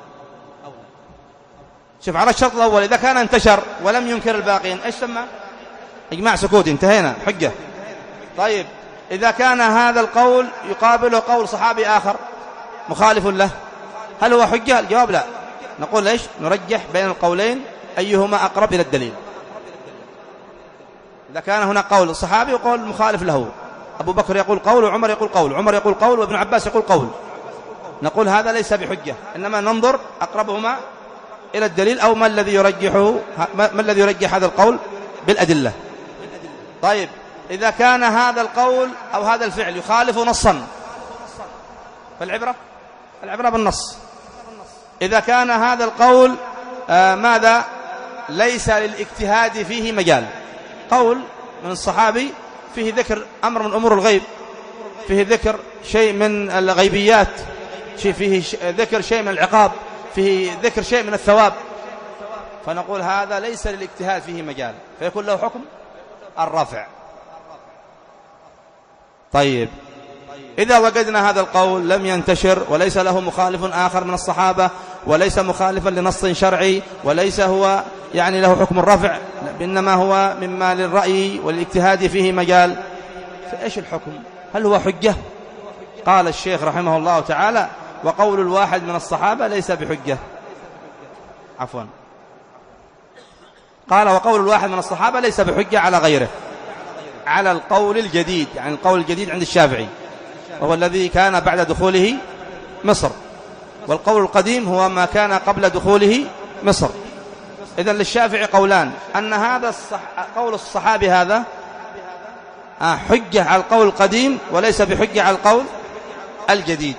شوف، على الشرط الأول إذا كان انتشر ولم ينكر الباقين إيش سمى؟ إجماع سكوتي، انتهينا، حجة. طيب إذا كان هذا القول يقابله قول صحابي آخر مخالف له، هل هو حجة؟ الجواب لا. نقول إيش؟ نرجح بين القولين أيهما أقرب إلى الدليل. إذا كان هنا قول الصحابي وقول مخالف له، أبو بكر يقول قول وعمر يقول قول، عمر يقول قول وابن عباس يقول قول، نقول هذا ليس بحجة، إنما ننظر أقربهما إلى الدليل أو ما الذي يرجح هذا القول بالأدلة. طيب إذا كان هذا القول أو هذا الفعل يخالف نصا، فالعبرة بالنص. إذا كان هذا القول ماذا؟ ليس للاجتهاد فيه مجال، قول من الصحابي فيه ذكر أمر من أمور الغيب، فيه ذكر شيء من الغيبيات، فيه ذكر شيء من العقاب، فيه ذكر شيء من الثواب، فنقول هذا ليس للاجتهاد فيه مجال، فيكون له حكم الرفع. طيب إذا وجدنا هذا القول لم ينتشر وليس له مخالف آخر من الصحابة وليس مخالفا لنص شرعي وليس هو يعني له حكم الرفع، إنما هو مما للرأي والاجتهاد فيه مجال، فإيش الحكم؟ هل هو حجة؟ قال الشيخ رحمه الله تعالى: وقول الواحد من الصحابة ليس بحجة. عفوا، قال وقول الواحد من الصحابة ليس بحجة على غيره، على القول الجديد، يعني القول الجديد عند الشافعي وهو الذي كان بعد دخوله مصر، والقول القديم هو ما كان قبل دخوله مصر. إذن للشافعي قولان: أن هذا قول الصحابي هذا حجة على القول القديم وليس بحجة على القول الجديد.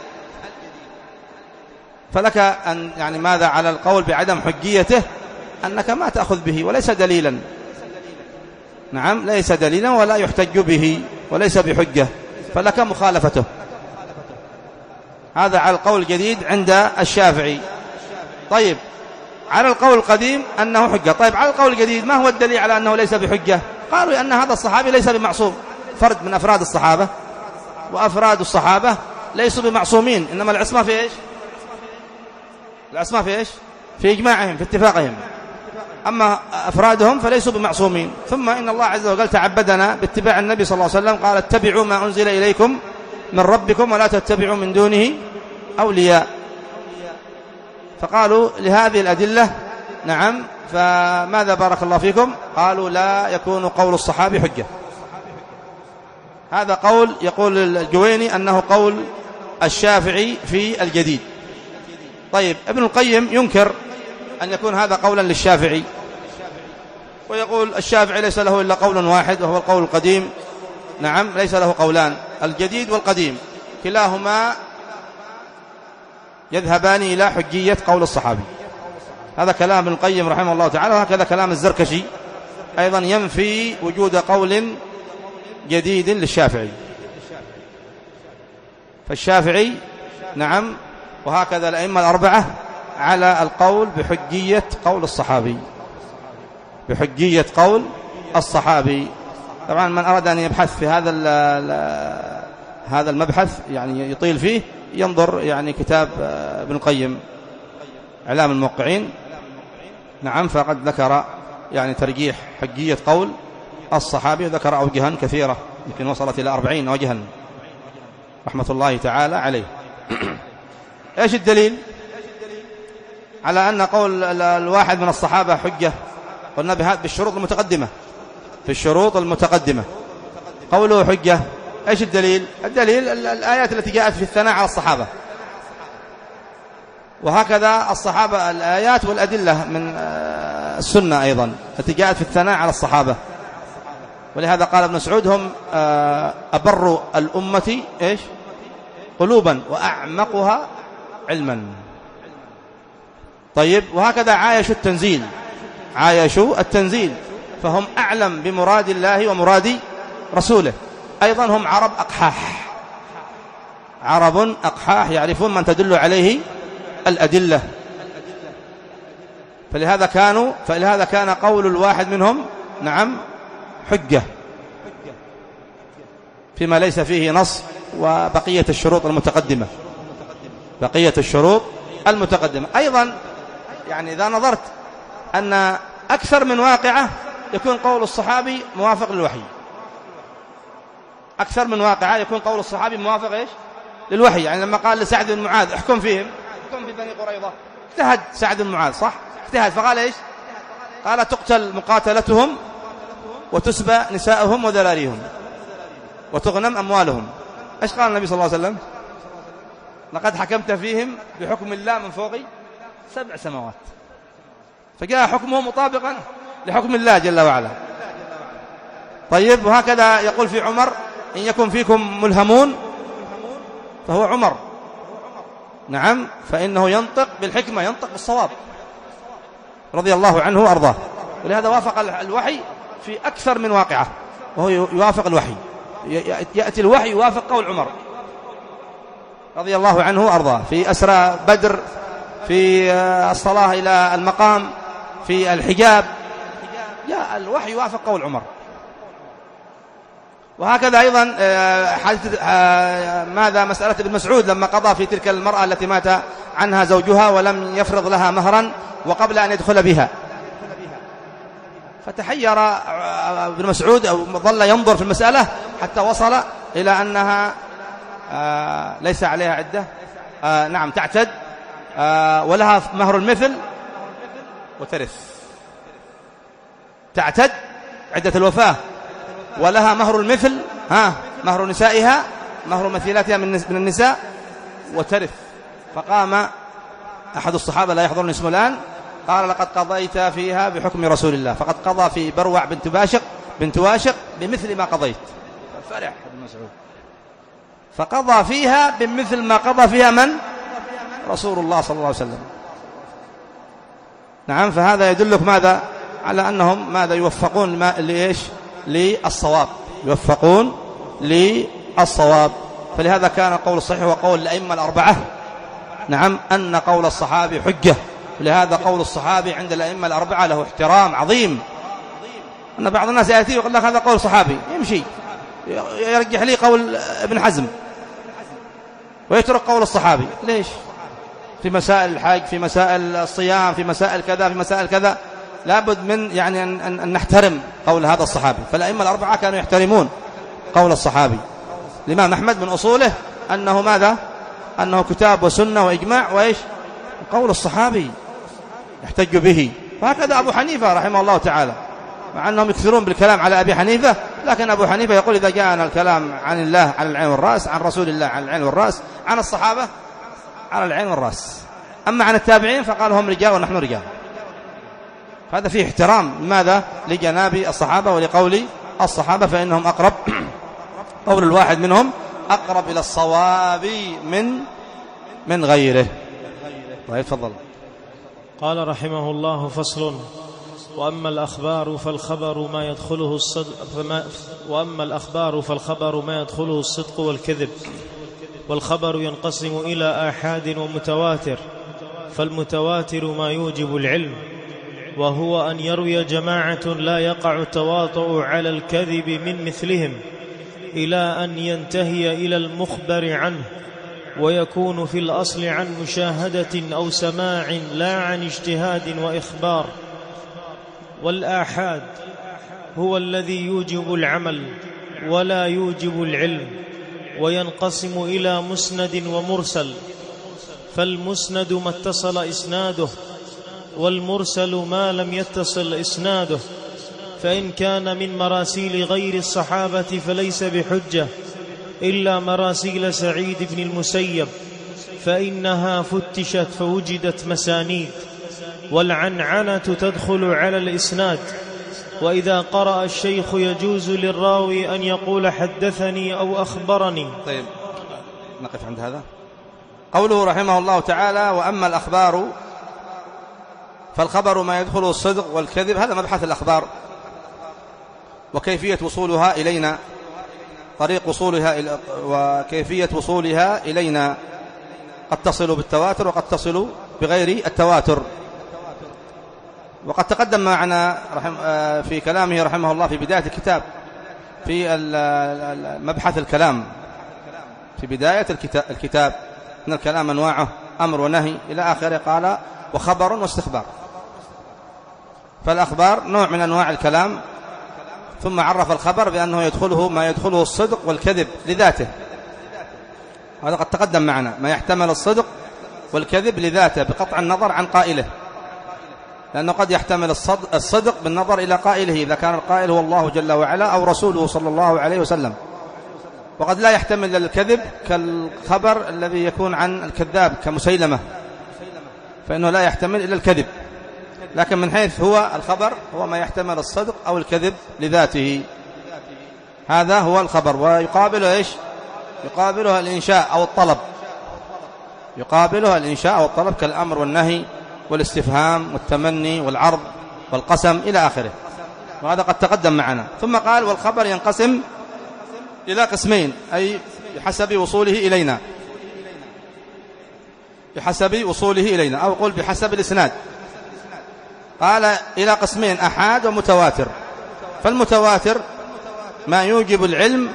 فلك أن يعني ماذا على القول بعدم حجيته؟ أنك ما تأخذ به وليس دليلا، نعم ليس دليلا ولا يحتج به وليس بحجة، فلك مخالفته. هذا على القول الجديد عند الشافعي. طيب على القول القديم أنه حجة. طيب على القول الجديد ما هو الدليل على أنه ليس بحجة؟ قالوا أن هذا الصحابي ليس بمعصوم، فرد من أفراد الصحابة، وأفراد الصحابة ليسوا بمعصومين، إنما العصمة في إيش؟ العصمة في إيش؟ في إجماعهم، في اتفاقهم. أما أفرادهم فليسوا بمعصومين. ثم إن الله عز وجل تعبدنا باتباع النبي صلى الله عليه وسلم، قال: اتبعوا ما أنزل إليكم من ربكم ولا تتبعوا من دونه أولياء. فقالوا لهذه الأدلة نعم، فماذا بارك الله فيكم؟ قالوا لا يكون قول الصحابي حجة. هذا قول يقول الجويني أنه قول الشافعي في الجديد. طيب ابن القيم ينكر أن يكون هذا قولا للشافعي، ويقول الشافعي ليس له إلا قول واحد وهو القول القديم. نعم ليس له قولان، الجديد والقديم كلاهما يذهبان إلى حجية قول الصحابي. هذا كلام ابن القيم رحمه الله تعالى، وهكذا كلام الزركشي أيضا ينفي وجود قول جديد للشافعي. فالشافعي نعم وهكذا الأئمة الأربعة على القول بحجية قول الصحابي، بحجية قول الصحابي. طبعا من أراد أن يبحث في هذا المبحث يعني يطيل فيه، ينظر يعني كتاب ابن القيم إعلام الموقعين. نعم فقد ذكر يعني ترجيح حجية قول الصحابي، وذكر أوجها كثيرة يمكن وصلت إلى 40 وجها رحمة الله تعالى عليه. إيش الدليل على أن قول الواحد من الصحابة حجة؟ قلنا بالشروط المتقدمة، في الشروط المتقدمة قوله حجة. إيش الدليل؟ الدليل الآيات التي جاءت في الثناء على الصحابة، وهكذا الصحابة الآيات والأدلة من السنة أيضا التي جاءت في الثناء على الصحابة. ولهذا قال ابن مسعود: هم أبر الأمة إيش؟ قلوبا وأعمقها علما. طيب وهكذا عايشوا التنزيل، فهم أعلم بمراد الله ومراد رسوله. أيضا هم عرب أقحاح يعرفون من تدل عليه الأدلة. فلهذا كان قول الواحد منهم نعم حجة فيما ليس فيه نص. وبقية الشروط المتقدمة أيضا، يعني إذا نظرت أن أكثر من واقعة يكون قول الصحابي موافق للوحي، أكثر من واقعة يكون قول الصحابي موافق إيش؟ للوحي. يعني لما قال لسعد بن معاذ احكم فيهم، احكم في بني قريظة، اجتهد سعد بن معاذ صح؟ اجتهد فقال إيش؟ قال تقتل مقاتلتهم وتسبى نساؤهم وذراريهم وتغنم أموالهم. إيش قال النبي صلى الله عليه وسلم؟ لقد حكمت فيهم بحكم الله من فوق 7 سماوات. فجاء حكمه مطابقا لحكم الله جل وعلا. طيب، وهكذا يقول في عمر إن يكن فيكم ملهمون فهو عمر، نعم، فإنه ينطق بالحكمة، ينطق بالصواب رضي الله عنه وأرضاه. ولهذا وافق الوحي في أكثر من واقعة، وهو يوافق الوحي، يأتي الوحي يوافق قول عمر رضي الله عنه وأرضاه في أسرى بدر، في الصلاة إلى المقام، في الحجاب، جاء الوحي يوافق قول عمر. وهكذا أيضا ماذا مسألة ابن مسعود لما قضى في تلك المرأة التي مات عنها زوجها ولم يفرض لها مهرا وقبل أن يدخل بها، فتحير ابن مسعود أو ظل ينظر في المسألة حتى وصل إلى أنها ليس عليها عدة، نعم تعتد، ولها مهر المثل وترث. تعتد عدة الوفاة ولها مهر المثل، مهر نسائها، مهر مثيلاتها من النساء، وترث. فقام أحد الصحابة لا يحضرني اسمه الآن قال لقد قضيت فيها بحكم رسول الله، فقد قضى في بروع بنت واشق بمثل ما قضيت. فرح ابن مسعود، فقضى فيها بمثل ما قضى فيها من؟ رسول الله صلى الله عليه وسلم. نعم، فهذا يدلك ماذا؟ على أنهم ماذا؟ يوفقون لإيش؟ للصواب، يوفقون للصواب. فلهذا كان قول الصحيح وقول الأئمة الأربعة نعم أن قول الصحابي حجة. ولهذا قول الصحابي عند الأئمة الأربعة له احترام عظيم. أن بعض الناس يأتي ويقول لك هذا قول صحابي، يمشي يرجح لي قول ابن حزم ويترك قول الصحابي. ليش؟ في مسائل الحج، في مسائل الصيام، في مسائل كذا، في مسائل كذا، لابد من يعني أن نحترم قول هذا الصحابي. فالأئمة الأربعة كانوا يحترمون قول الصحابي. الإمام أحمد من أصوله أنه ماذا؟ أنه كتاب وسنة وإجماع وإيش؟ قول الصحابي يحتج به. وهكذا أبو حنيفة رحمه الله تعالى، مع أنهم يكثرون بالكلام على أبي حنيفة، لكن أبو حنيفة يقول إذا جاءنا الكلام عن الله على العين والرأس، عن رسول الله على العين والرأس، عن الصحابة على العين والرأس، أما عن التابعين فقال هم رجال ونحن رجال. هذا فيه احترام ماذا؟ لجناب الصحابة ولقول الصحابة، فإنهم أقرب، قول الواحد منهم أقرب إلى الصواب من غيره. طيب تفضل. قال رحمه الله: فصل: وأما الأخبار فالخبر ما يدخله الصدق والكذب. والخبر ينقسم إلى آحاد ومتواتر. فالمتواتر ما يوجب العلم، وهو أن يروي جماعة لا يقع التواطؤ على الكذب من مثلهم إلى أن ينتهي إلى المخبر عنه، ويكون في الأصل عن مشاهدة أو سماع لا عن اجتهاد وإخبار. والآحاد هو الذي يوجب العمل ولا يوجب العلم، وينقسم إلى مسند ومرسل. فالمسند ما اتصل إسناده، والمرسل ما لم يتصل إسناده. فإن كان من مراسيل غير الصحابة فليس بحجة إلا مراسيل سعيد بن المسيب، فإنها فتشت فوجدت مسانيد. والعنعنة تدخل على الإسناد. وإذا قرأ الشيخ يجوز للراوي أن يقول حدثني أو أخبرني. طيب نقف عند هذا. قوله رحمه الله تعالى: وأما الأخبار فالخبر ما يدخل الصدق والكذب. هذا مبحث الأخبار وكيفية وصولها إلينا، طريق وصولها وكيفية وصولها إلينا. قد تصل بالتواتر وقد تصل بغير التواتر. وقد تقدم معنا في كلامه رحمه الله في بداية الكتاب في مبحث الكلام، في بداية الكتاب أن الكلام أنواعه أمر ونهي إلى آخره، قال وخبر واستخبار. فالأخبار نوع من أنواع الكلام، ثم عرف الخبر بأنه يدخله ما يدخله الصدق والكذب لذاته. هذا قد تقدم معنا، ما يحتمل الصدق والكذب لذاته بقطع النظر عن قائله، لأنه قد يحتمل الصدق بالنظر إلى قائله إذا كان القائل هو الله جل وعلا أو رسوله صلى الله عليه وسلم، وقد لا يحتمل الكذب كالخبر الذي يكون عن الكذاب كمسيلمة، فإنه لا يحتمل إلا الكذب. لكن من حيث هو الخبر هو ما يحتمل الصدق أو الكذب لذاته، هذا هو الخبر. ويقابله إيش؟ يقابله الإنشاء أو الطلب، يقابله الإنشاء أو الطلب كالأمر والنهي والاستفهام والتمني والعرض والقسم إلى آخره، وهذا قد تقدم معنا. ثم قال والخبر ينقسم إلى قسمين، أي بحسب وصوله إلينا، بحسب وصوله إلينا، أو قل بحسب الإسناد. قال إلى قسمين، أحاد ومتواتر. فالمتواتر ما يوجب العلم،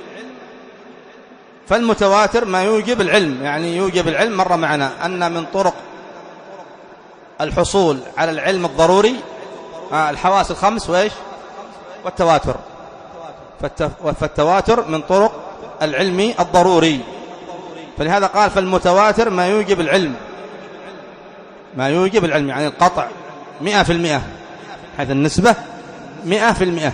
فالمتواتر ما يوجب العلم، يعني يوجب العلم. مر معنا أن من طرق الحصول على العلم الضروري الحواس الخمس وإيش؟ والتواتر. فالتواتر من طرق العلم الضروري، فلهذا قال فالمتواتر ما يوجب العلم، ما يوجب العلم يعني القطع 100%، حيث النسبة 100%.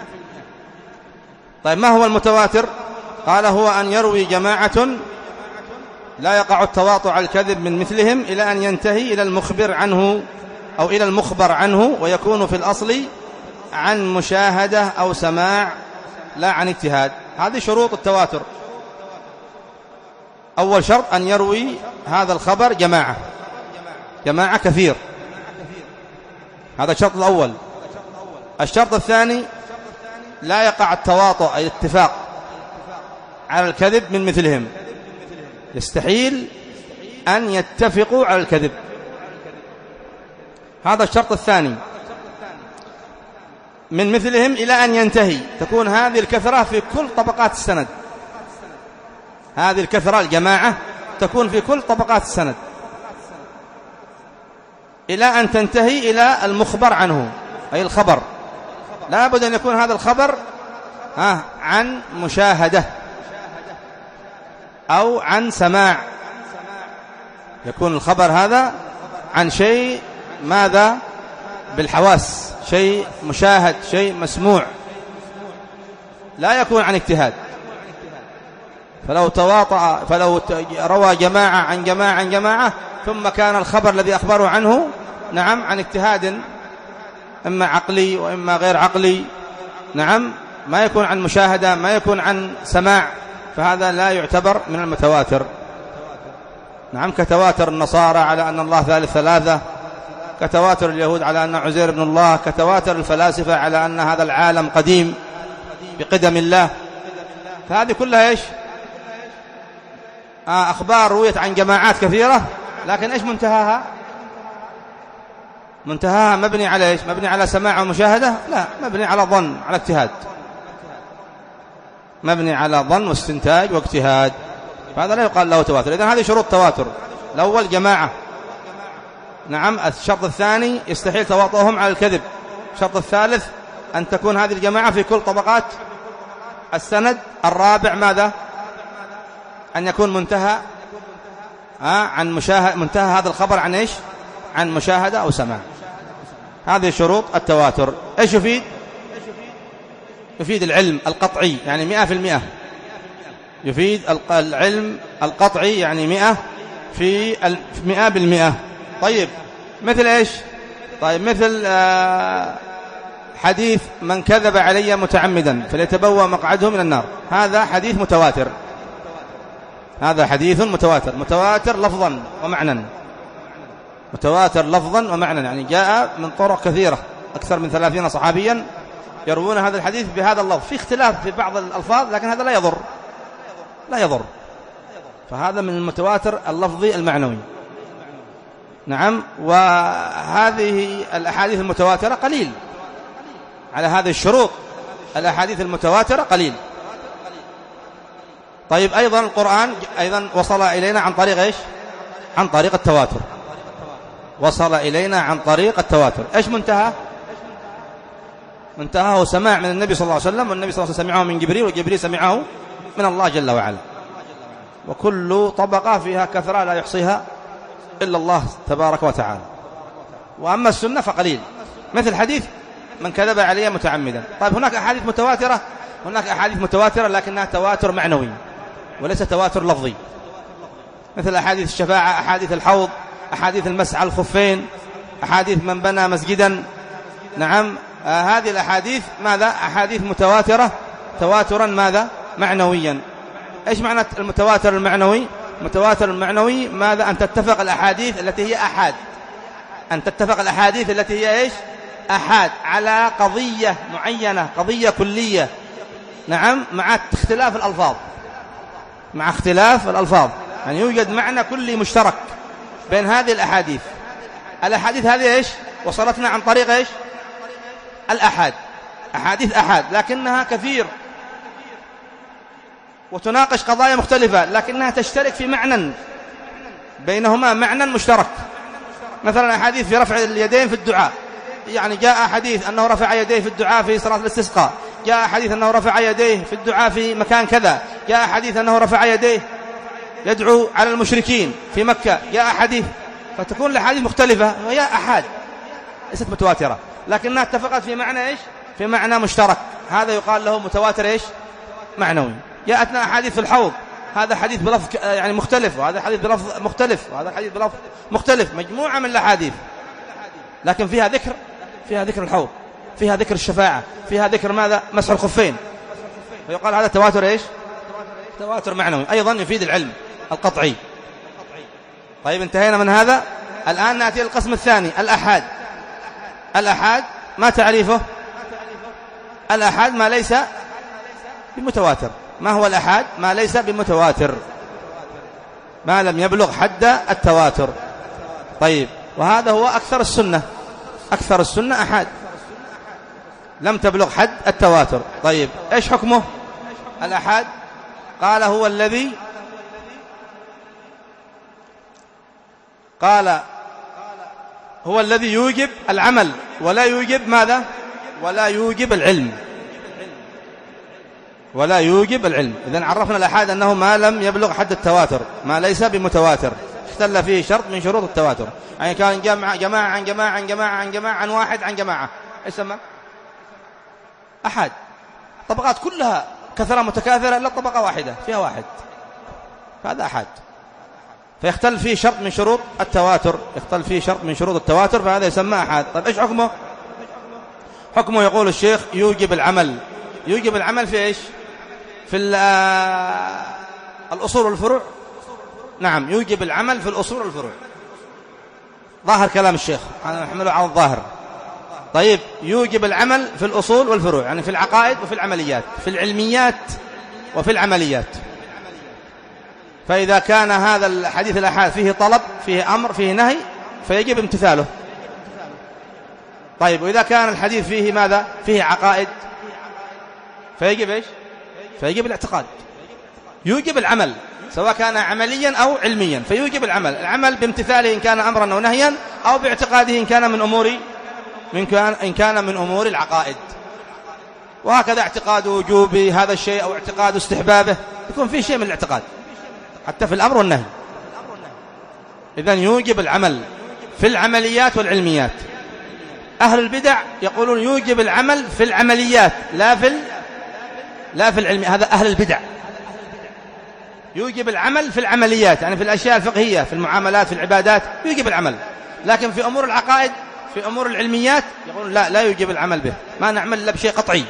طيب ما هو المتواتر؟ قال هو أن يروي جماعة لا يقع التواطؤ على الكذب من مثلهم إلى أن ينتهي إلى المخبر عنه أو إلى المخبر عنه، ويكون في الأصل عن مشاهدة أو سماع لا عن اجتهاد. هذه شروط التواتر. أول شرط أن يروي هذا الخبر جماعة كثير، هذا الشرط الأول. الشرط الثاني لا يقع التواطؤ أي الاتفاق على الكذب من مثلهم، يستحيل أن يتفقوا على الكذب، هذا الشرط الثاني. من مثلهم إلى أن ينتهي، تكون هذه الكثرة في كل طبقات السند، هذه الكثرة الجماعة تكون في كل طبقات السند، إلى أن تنتهي إلى المخبر عنه أي الخبر. لا بد أن يكون هذا الخبر عن مشاهدة أو عن سماع، يكون الخبر هذا عن شيء ماذا؟ بالحواس، شيء مشاهد، شيء مسموع، لا يكون عن اجتهاد. فلو روى جماعة عن جماعة عن جماعة ثم كان الخبر الذي أخبروا عنه نعم عن اجتهاد إما عقلي وإما غير عقلي، نعم ما يكون عن مشاهدة، ما يكون عن سماع، فهذا لا يعتبر من المتواتر. نعم كتواتر النصارى على أن الله ثالث ثلاثة، كتواتر اليهود على أن عزير ابن الله، كتواتر الفلاسفة على أن هذا العالم قديم بقدم الله. فهذه كلها إيش؟ أخبار رويت عن جماعات كثيرة، لكن إيش منتهاها؟ منتهاها مبني على إيش؟ مبني على سماع ومشاهدة؟ لا، مبني على ظن، على اجتهاد، مبني على ظن واستنتاج واجتهاد، فهذا لا يقال له تواتر. إذن هذه شروط التواتر. الأول جماعة، نعم. الشرط الثاني يستحيل تواطؤهم على الكذب. الشرط الثالث أن تكون هذه الجماعة في كل طبقات السند. الرابع ماذا؟ أن يكون منتهى عن مشاهدة، منتهى هذا الخبر عن إيش؟ عن مشاهدة أو سماع. هذه شروط التواتر. إيش يفيد؟ يفيد العلم القطعي، يعني 100%. يفيد العلم القطعي، يعني 100%. طيب مثل إيش؟ طيب مثل حديث من كذب علي متعمدا فليتبوأ مقعده من النار، هذا حديث متواتر، هذا حديث متواتر، متواتر لفظا ومعنى، متواتر لفظا ومعنى، يعني جاء من طرق كثيرة، أكثر من 30 صحابيا يروون هذا الحديث بهذا اللفظ. في اختلاف في بعض الألفاظ لكن هذا لا يضر، فهذا من المتواتر اللفظي المعنوي. نعم. وهذه الأحاديث المتواترة قليل على هذه الشروط، الأحاديث المتواترة قليل. طيب أيضا القرآن أيضا وصل إلينا عن طريق إيش؟ عن طريق التواتر. وصل إلينا عن طريق التواتر. إيش منتهى؟ منتهاه سماع من النبي صلى الله عليه وسلم، والنبي صلى الله عليه وسلم سمعه من جبريل، وجبريل سمعه من الله جل وعلا. وكل طبقة فيها كثرة لا يحصيها إلا الله تبارك وتعالى. وأما السنة فقليل، مثل حديث من كذب علي متعمدا. طيب هناك أحاديث متواترة، هناك أحاديث متواترة لكنها تواتر معنوي وليس تواتر لفظي، مثل أحاديث الشفاعة، أحاديث الحوض، أحاديث المسح على الخفين، أحاديث من بنى مسجدا. نعم. هذه الأحاديث ماذا؟ أحاديث متواترة تواترا ماذا؟ معنويا. إيش معنى المتواتر المعنوي؟ المتواتر المعنوي ماذا؟ أن تتفق الأحاديث التي هي أحاد، أن تتفق الأحاديث التي هي إيش؟ أحاد على قضية معينة، قضية كلية. نعم. مع اختلاف الألفاظ، مع اختلاف الألفاظ، يعني يوجد معنى كلي مشترك بين هذه الأحاديث. الأحاديث هذه إيش؟ وصلتنا عن طريق إيش؟ الأحاد، أحاديث أحاد، لكنها كثير وتناقش قضايا مختلفة، لكنها تشترك في معنى بينهما، معنى مشترك. مثلا أحاديث في رفع اليدين في الدعاء، يعني جاء حديث أنه رفع يديه في الدعاء في صلاة الاستسقاء، جاء حديث أنه رفع يديه في الدعاء في مكان كذا، جاء حديث أنه رفع يديه يدعو على المشركين في مكة، جاء حديث. فتكون الأحاديث مختلفة وهي أحاد ليست متواترة، لكنها اتفقت في معنى إيش؟ في معنى مشترك. هذا يقال له متواتر إيش؟ معنوي. جاءتنا أحاديث في الحوض، هذا حديث بلفظ يعني مختلف، وهذا حديث بلفظ مختلف، وهذا حديث بلفظ مختلف، مجموعة من الأحاديث، لكن فيها ذكر، فيها ذكر الحوض، فيها ذكر الشفاعة، فيها ذكر ماذا؟ مسح الخفين. فيقال هذا تواتر إيش؟ تواتر معنوي، أيضا يفيد العلم القطعي. طيب انتهينا من هذا. الآن نأتي للقسم الثاني، الأحاد. الأحاد ما تعريفه؟ الأحاد ما ليس بمتواتر. ما هو الأحاد؟ ما ليس بمتواتر، ما لم يبلغ حد التواتر. طيب وهذا هو أكثر السنة، أكثر السنة أحاد لم تبلغ حد التواتر. طيب إيش حكمه الأحاد؟ قال هو الذي هو الذي يوجب العمل ولا يوجب ماذا؟ ولا يوجب العلم، ولا يوجب العلم. إذن عرفنا الأحاد أنه ما لم يبلغ حد التواتر، ما ليس بمتواتر، اختل فيه شرط من شروط التواتر، يعني كان جماعة عن جماعة عن جماعة عن جماعة عن واحد عن جماعة، ايش سمى؟ أحاد. طبقات كلها كثرة متكاثرة إلا طبقة واحدة فيها واحد، فهذا أحاد. فيختل فيه شرط من شروط التواتر، يختل فيه شرط من شروط التواتر، فهذا يسمى أحاد. طيب إيش حكمه؟ حكمه يقول الشيخ يوجب العمل. يوجب العمل في إيش؟ في الأصول والفروع. نعم، يوجب العمل في الأصول والفروع. ظاهر كلام الشيخ، أنا نحمله على الظاهر. طيب يوجب العمل في الأصول والفروع، يعني في العقائد وفي العمليات، في العلميات وفي العمليات. فإذا كان هذا الحديث الأحاد فيه طلب، فيه أمر، فيه نهي، فيجب امتثاله. طيب وإذا كان الحديث فيه ماذا؟ فيه عقائد، فيجب إيش؟ فيجب الاعتقاد. يوجب العمل سواء كان عمليا أو علميا، فيوجب العمل، العمل بامتثاله إن كان أمرا أو نهيا، أو باعتقاده إن كان من أمور العقائد. وهكذا اعتقاد وجوب هذا الشيء أو اعتقاد استحبابه، يكون فيه شيء من الاعتقاد حتى في الأمر والنهي. إذن يوجب العمل في العمليات والعلميات. أهل البدع يقولون يوجب العمل في العمليات لا في العلم. هذا أهل البدع. يوجب العمل في العمليات، يعني في الأشياء الفقهية، في المعاملات، في العبادات يوجب العمل، لكن في أمور العقائد، في أمور العلميات يقولون لا يوجب العمل به، ما نعمل إلا بشيء قطعي،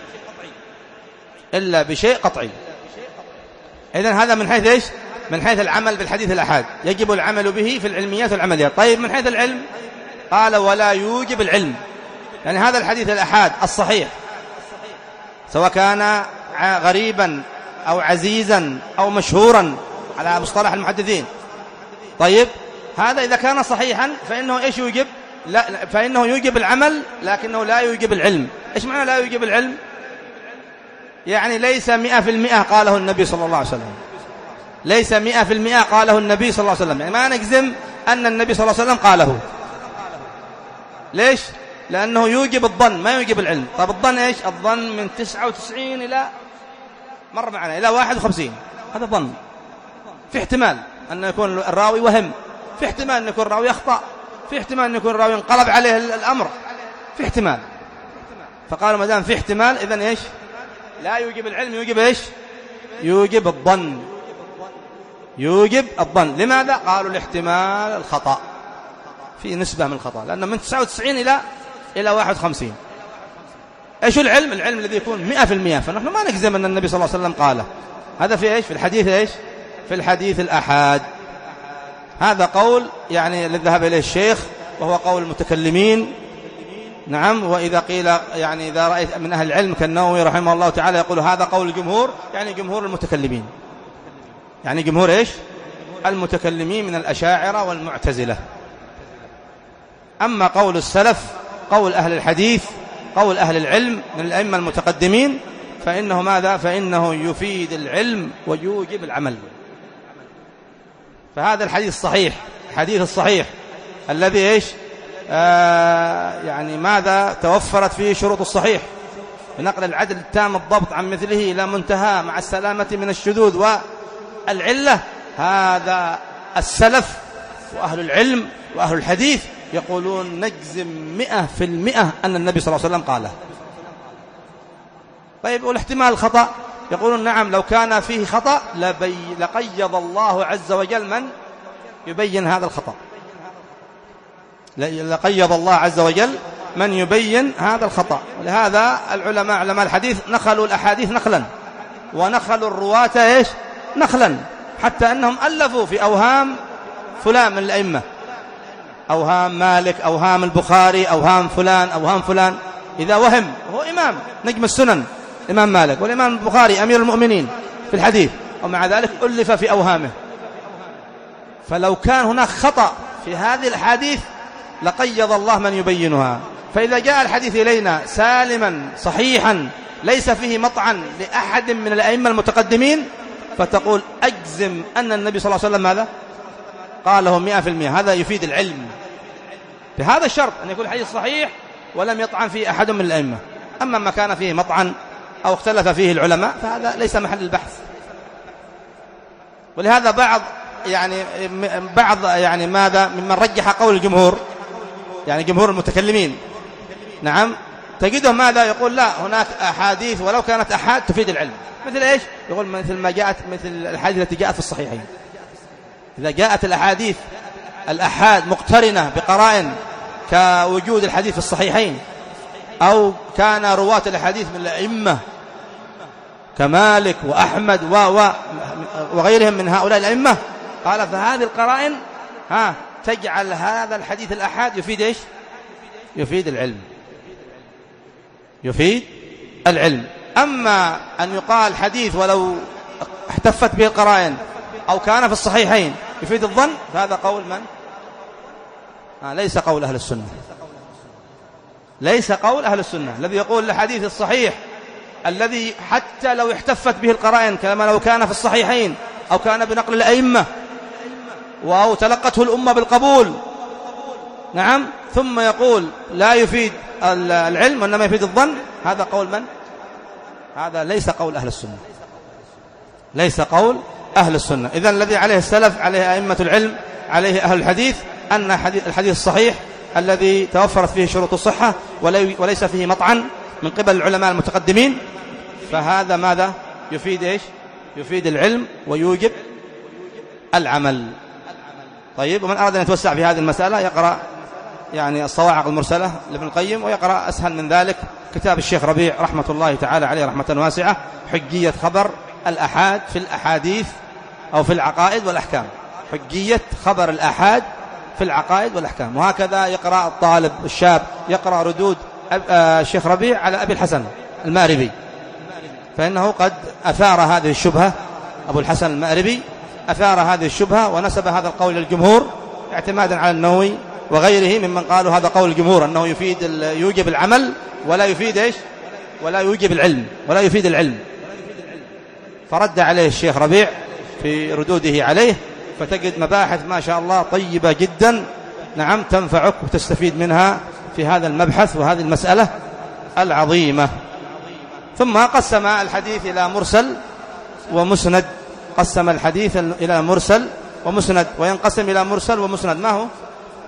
إلا بشيء قطعي. إذن هذا من حيث إيش؟ من حيث العمل بالحديث الأحاد، يجب العمل به في العلميات والعمليات. طيب من حيث العلم قال ولا يوجب العلم، يعني هذا الحديث الأحاد الصحيح سواء كان غريبا أو عزيزا أو مشهورا على مصطلح المحدثين، طيب هذا إذا كان صحيحا فإنه إيش يوجب؟ لا، فإنه يوجب العمل لكنه لا يوجب العلم. إيش معنى لا يوجب العلم؟ يعني ليس 100% قاله النبي صلى الله عليه وسلم، ليس 100% قاله النبي صلى الله عليه وسلم، يعني ما نجزم أن النبي صلى الله عليه وسلم قاله. ليش؟ لأنه يوجب الظن ما يوجب العلم. طب الظن إيش؟ الظن من 99 إلى مر معنا إلى 51، هذا ظن. في احتمال أن يكون الراوي وهم، في احتمال أن يكون الراوي أخطأ، في احتمال أن يكون الراوي انقلب عليه الأمر، في احتمال. فقالوا ما دام في احتمال إذن إيش؟ لا يوجب العلم، يوجب إيش؟ يوجب الظن، يوجب الظن. لماذا؟ قالوا الاحتمال الخطأ، في نسبة من الخطأ، لأنه من 99 إلى 51. إيش العلم؟ العلم الذي يكون 100%، فنحن ما نجزم أن النبي صلى الله عليه وسلم قاله. هذا في إيش؟ في الحديث إيش؟ في الحديث الأحاد. هذا قول يعني الذي ذهب إليه الشيخ، وهو قول المتكلمين. نعم. وإذا قيل يعني إذا رأيت من أهل العلم كالنووي رحمه الله تعالى يقول هذا قول الجمهور، يعني جمهور المتكلمين، يعني جمهور إيش؟ المتكلمين من الأشاعرة والمعتزلة. أما قول السلف، قول أهل الحديث، قول أهل العلم من الأئمة المتقدمين، فإنه ماذا؟ فإنه يفيد العلم ويوجب العمل. فهذا الحديث الصحيح، الحديث الصحيح الذي إيش؟ يعني ماذا؟ توفرت فيه شروط الصحيح بنقل العدل التام الضبط عن مثله إلى منتهى مع السلامة من الشذوذ والعلة. هذا السلف وأهل العلم وأهل الحديث يقولون نجزم 100% أن النبي صلى الله عليه وسلم قاله. طيب والاحتمال الخطأ؟ يقولون نعم، لو كان فيه خطأ لقيض الله عز وجل من يبين هذا الخطأ، لقيض الله عز وجل من يبين هذا الخطأ. ولهذا العلماء، علماء الحديث، نخلوا الأحاديث نخلا، ونخلوا الرواة إيش؟ نخلا، حتى أنهم ألفوا في أوهام فلان من الأئمة، أوهام مالك، أوهام البخاري، أوهام فلان، أوهام فلان. إذا وهم، هو إمام نجم السنن الإمام مالك، والإمام البخاري أمير المؤمنين في الحديث، ومع ذلك ألف في أوهامه. فلو كان هناك خطأ في هذه الحديث لقيض الله من يبينها. فإذا جاء الحديث إلينا سالما صحيحا ليس فيه مطعن لأحد من الأئمة المتقدمين، فتقول أجزم أن النبي صلى الله عليه وسلم ماذا؟ قاله 100%. هذا يفيد العلم بهذا الشرط أن يكون الحديث صحيح ولم يطعن فيه أحد من الأئمة. أما ما كان فيه مطعن أو اختلف فيه العلماء فهذا ليس محل البحث. ولهذا بعض يعني ماذا ممن رجح قول الجمهور، يعني جمهور المتكلمين، نعم، تجدهم ماذا؟ يقول لا، هناك أحاديث ولو كانت أحاد تفيد العلم. مثل إيش؟ يقول مثل ما جاءت، مثل الأحاديث التي جاءت في الصحيحين. إذا جاءت الأحاديث الأحاد مقترنة بقرائن كوجود الحديث في الصحيحين، أو كان رواة الحديث من الأئمة كمالك وأحمد وغيرهم من هؤلاء الأئمة، قال فهذه القرائن تجعل هذا الحديث الأحاد يفيد إيش؟ يفيد العلم، يفيد العلم. أما أن يقال حديث ولو احتفت به القرائن أو كان في الصحيحين يفيد الظن، فهذا قول من؟ ليس قول أهل السنة، ليس قول أهل السنة. الذي يقول الحديث الصحيح الذي حتى لو احتفت به القرائن كما لو كان في الصحيحين أو كان بنقل الأئمة أو تلقته الأمة بالقبول، نعم، ثم يقول لا يفيد العلم وإنما يفيد الظن، هذا قول من؟ هذا ليس قول أهل السنة، ليس قول أهل السنة. إذن الذي عليه السلف، عليه أئمة العلم، عليه أهل الحديث، أن الحديث الصحيح الذي توفرت فيه شروط الصحة وليس فيه مطعن من قبل العلماء المتقدمين، فهذا ماذا؟ يفيد إيش؟ يفيد العلم ويوجب العمل. طيب، ومن أراد أن يتوسع في هذه المسألة يقرأ يعني الصواعق المرسلة لابن القيم، ويقرأ أسهل من ذلك كتاب الشيخ ربيع رحمة الله تعالى عليه رحمة واسعة، حجية خبر الأحاد في الأحاديث أو في العقائد والأحكام، حجية خبر الأحاد في العقائد والأحكام. وهكذا يقرأ الطالب الشاب يقرأ ردود الشيخ ربيع على أبي الحسن المأربي، فإنه قد أثار هذه الشبهة، أبو الحسن المأربي أثار هذه الشبهة ونسب هذا القول للجمهور، اعتمادا على النووي وغيره ممن قالوا هذا قول الجمهور أنه يوجب العمل ولا يفيد إيش؟ ولا يوجب العلم ولا يفيد العلم. فرد عليه الشيخ ربيع في ردوده عليه، فتجد مباحث ما شاء الله طيبة جدا، نعم، تنفعك وتستفيد منها في هذا المبحث وهذه المسألة العظيمة. ثم قسم الحديث إلى مرسل ومسند، قسم الحديث إلى مرسل ومسند، وينقسم إلى مرسل ومسند. ما هو؟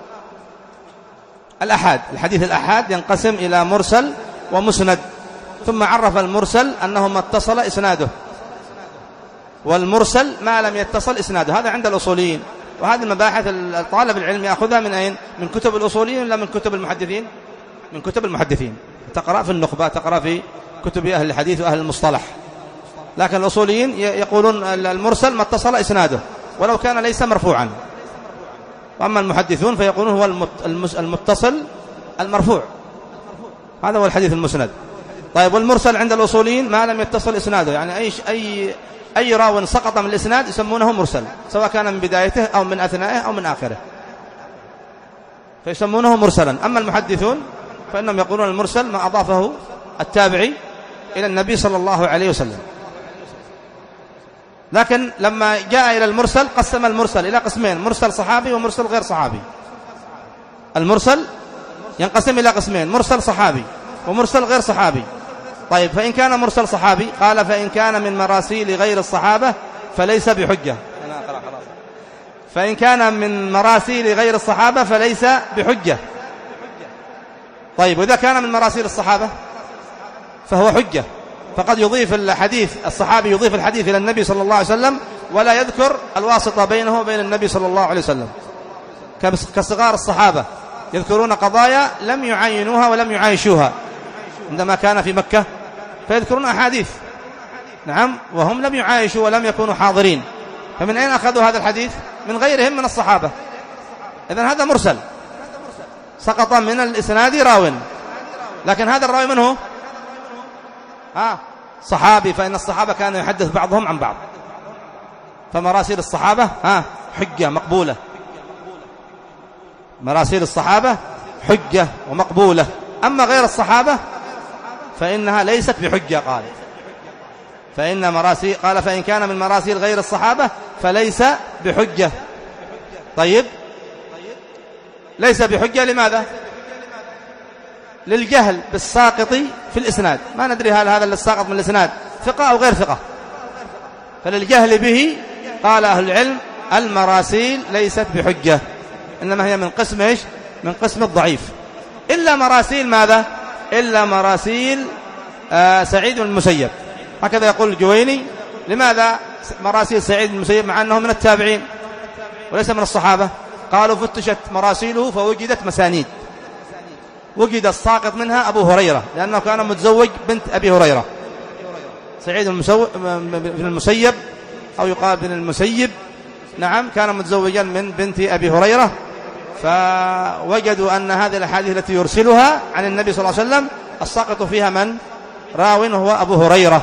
الأحاد، الحديث الأحاد ينقسم إلى مرسل ومسند. ثم عرف المرسل أنه ما اتصل إسناده، والمرسل ما لم يتصل إسناده. هذا عند الأصوليين، وهذه المباحث الطالب العلم يأخذها من أين؟ من كتب الأصوليين ولا من كتب المحدثين؟ من كتب المحدثين. تقرأ في النخبة، تقرأ في كتب أهل الحديث وأهل المصطلح. لكن الأصوليين يقولون المرسل ما اتصل إسناده ولو كان ليس مرفوعا، وأما المحدثون فيقولون هو المتصل المرفوع، هذا هو الحديث المسند. طيب، والمرسل عند الأصوليين ما لم يتصل إسناده، يعني أي راو سقط من الإسناد يسمونه مرسل، سواء كان من بدايته أو من أثنائه أو من آخره، فيسمونه مرسلا. أما المحدثون فإنهم يقولون المرسل ما أضافه التابعي إلى النبي صلى الله عليه وسلم. لكن لما جاء إلى المرسل قسم المرسل إلى قسمين: مرسل صحابي ومرسل غير صحابي. المرسل ينقسم إلى قسمين: مرسل صحابي ومرسل غير صحابي. طيب، فإن كان مرسل صحابي قال: فإن كان من مراسيل غير الصحابة فليس بحجة. فإن كان من مراسيل غير الصحابة فليس بحجة. طيب، وإذا كان من مراسيل الصحابة فهو حجة، فقد يضيف الحديث، الصحابي يضيف الحديث إلى النبي صلى الله عليه وسلم ولا يذكر الواسطة بينه وبين النبي صلى الله عليه وسلم، كصغار الصحابة يذكرون قضايا لم يعاينوها ولم يعايشوها عندما كان في مكة، فيذكرون أحاديث، نعم، وهم لم يعايشوا ولم يكونوا حاضرين. فمن أين أخذوا هذا الحديث؟ من غيرهم من الصحابة. إذن هذا مرسل، سقط من الإسناد راو، لكن هذا الراوي من هو؟ صحابي، فإن الصحابة كانوا يحدث بعضهم عن بعض، فمراسيل الصحابة حجة مقبولة، مراسيل الصحابة حجة ومقبولة. أما غير الصحابة فإنها ليست بحجة. قال فإن كان من مراسيل غير الصحابة فليس بحجة. طيب، ليس بحجة لماذا؟ للجهل بالساقط في الإسناد، ما ندري هل هذا الساقط من الإسناد ثقة أو غير ثقة، فللجهل به قال أهل العلم المراسيل ليست بحجة، إنما هي من قسم إيش؟ من قسم الضعيف. إلا مراسيل ماذا؟ إلا مراسيل سعيد بن المسيب، هكذا يقول الجويني. لماذا مراسيل سعيد بن المسيب مع أنه من التابعين وليس من الصحابة؟ قالوا فتشت مراسيله فوجدت مسانيد، وجد الساقط منها أبو هريرة، لأنه كان متزوج بنت أبي هريرة، سعيد بن المسيب أو يقال بن المسيب، نعم، كان متزوجا من بنت أبي هريرة، فوجدوا أن هذه الأحاديث التي يرسلها عن النبي صلى الله عليه وسلم الساقط فيها من؟ راو هو أبو هريرة.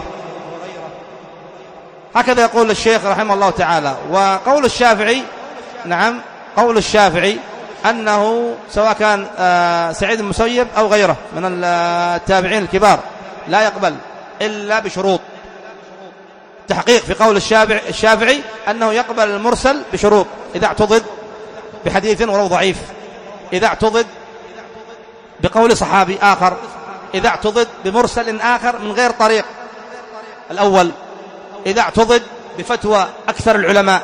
هكذا يقول الشيخ رحمه الله تعالى. وقول الشافعي، نعم، قول الشافعي أنه سواء كان سعيد بن المسيب أو غيره من التابعين الكبار لا يقبل إلا بشروط. تحقيق في قول الشافعي أنه يقبل المرسل بشروط: إذا اعتضد بحديث ولو ضعيف، إذا اعتضد بقول صحابي آخر، إذا اعتضد بمرسل آخر من غير طريق الأول، إذا اعتضد بفتوى أكثر العلماء،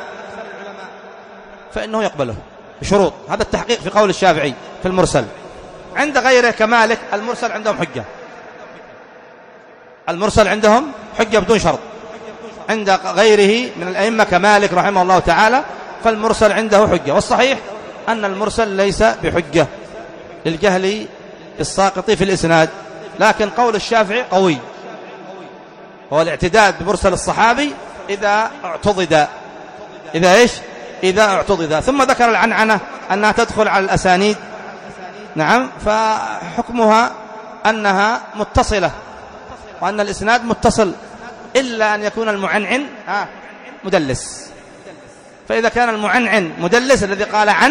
فإنه يقبله بشروط. هذا التحقيق في قول الشافعي في المرسل. عند غيره كمالك المرسل عندهم حجة، المرسل عندهم حجة بدون شرط. عند غيره من الأئمة كمالك رحمه الله تعالى فالمرسل عنده حجة. والصحيح أن المرسل ليس بحجة للجهل بالساقط في الإسناد. لكن قول الشافعي قوي، هو الاعتداد بمرسل الصحابي إذا اعتضد، إذا إيش؟ إذا اعتضد. ثم ذكر العنعنة أنها تدخل على الأسانيد، نعم، فحكمها أنها متصلة وأن الإسناد متصل، إلا أن يكون المعنعن مدلس. فإذا كان المعنعن مدلس الذي قال عن،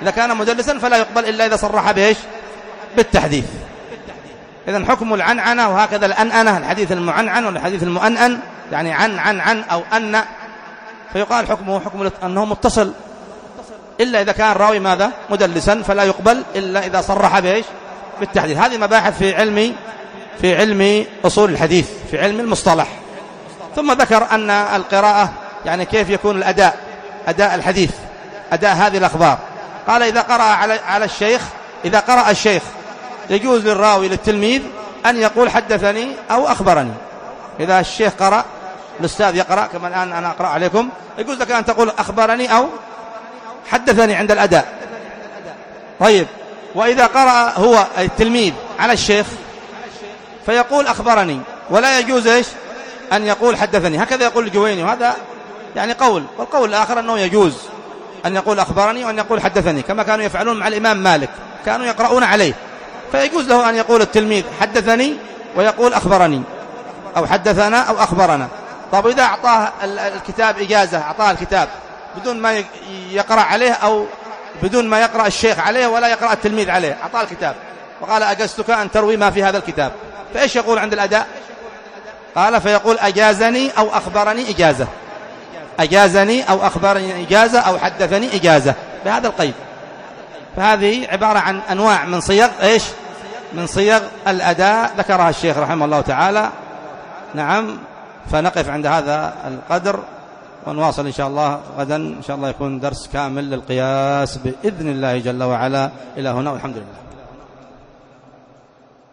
إذا كان مدلسا فلا يقبل إلا إذا صرح بإيش؟ بالتحديث. إذن حكم العنعنة وهكذا الأنأنة، الحديث المعنعن والحديث المؤنن، يعني عن أو أن، فيقال حكمه حكم أنه متصل، إلا إذا كان راوي ماذا؟ مدلسا، فلا يقبل إلا إذا صرح بإيش؟ بالتحديث. هذه مباحث في علم أصول الحديث، في علم المصطلح. ثم ذكر أن القراءة يعني كيف يكون الأداء، أداء الحديث، أداء هذه الأخبار. قال إذا قرأ على الشيخ، إذا قرأ الشيخ يجوز للراوي للتلميذ أن يقول حدثني أو أخبرني. إذا الشيخ قرأ، الأستاذ يقرأ كما الآن أنا أقرأ عليكم، يجوز لك أن تقول أخبرني أو حدثني عند الأداء. طيب، وإذا قرأ هو التلميذ على الشيخ فيقول أخبرني، ولا يجوز إيش؟ أن يقول حدثني. هكذا يقول الجويني، وهذا يعني قول. والقول الآخر أنه يجوز أن يقول أخبرني وأن يقول حدثني، كما كانوا يفعلون مع الإمام مالك، كانوا يقرؤون عليه، فيجوز له أن يقول التلميذ حدثني ويقول أخبرني، أو حدثنا أو أخبرنا. طب إذا أعطاه الكتاب إجازة، أعطاه الكتاب بدون ما يقرأ عليه، أو بدون ما يقرأ الشيخ عليه ولا يقرأ التلميذ عليه، أعطاه الكتاب وقال أجزتك أن تروي ما في هذا الكتاب، فإيش يقول عند الأداء؟ قال فيقول أجازني أو أخبرني إجازة، أجازني أو أخبرني إجازة أو حدثني إجازة، بهذا القيد. فهذه عبارة عن أنواع من صيغ إيش؟ من صيغ الأداء ذكرها الشيخ رحمه الله تعالى. نعم، فنقف عند هذا القدر ونواصل إن شاء الله غدا. إن شاء الله يكون درس كامل للقياس بإذن الله جل وعلا. إلى هنا والحمد لله.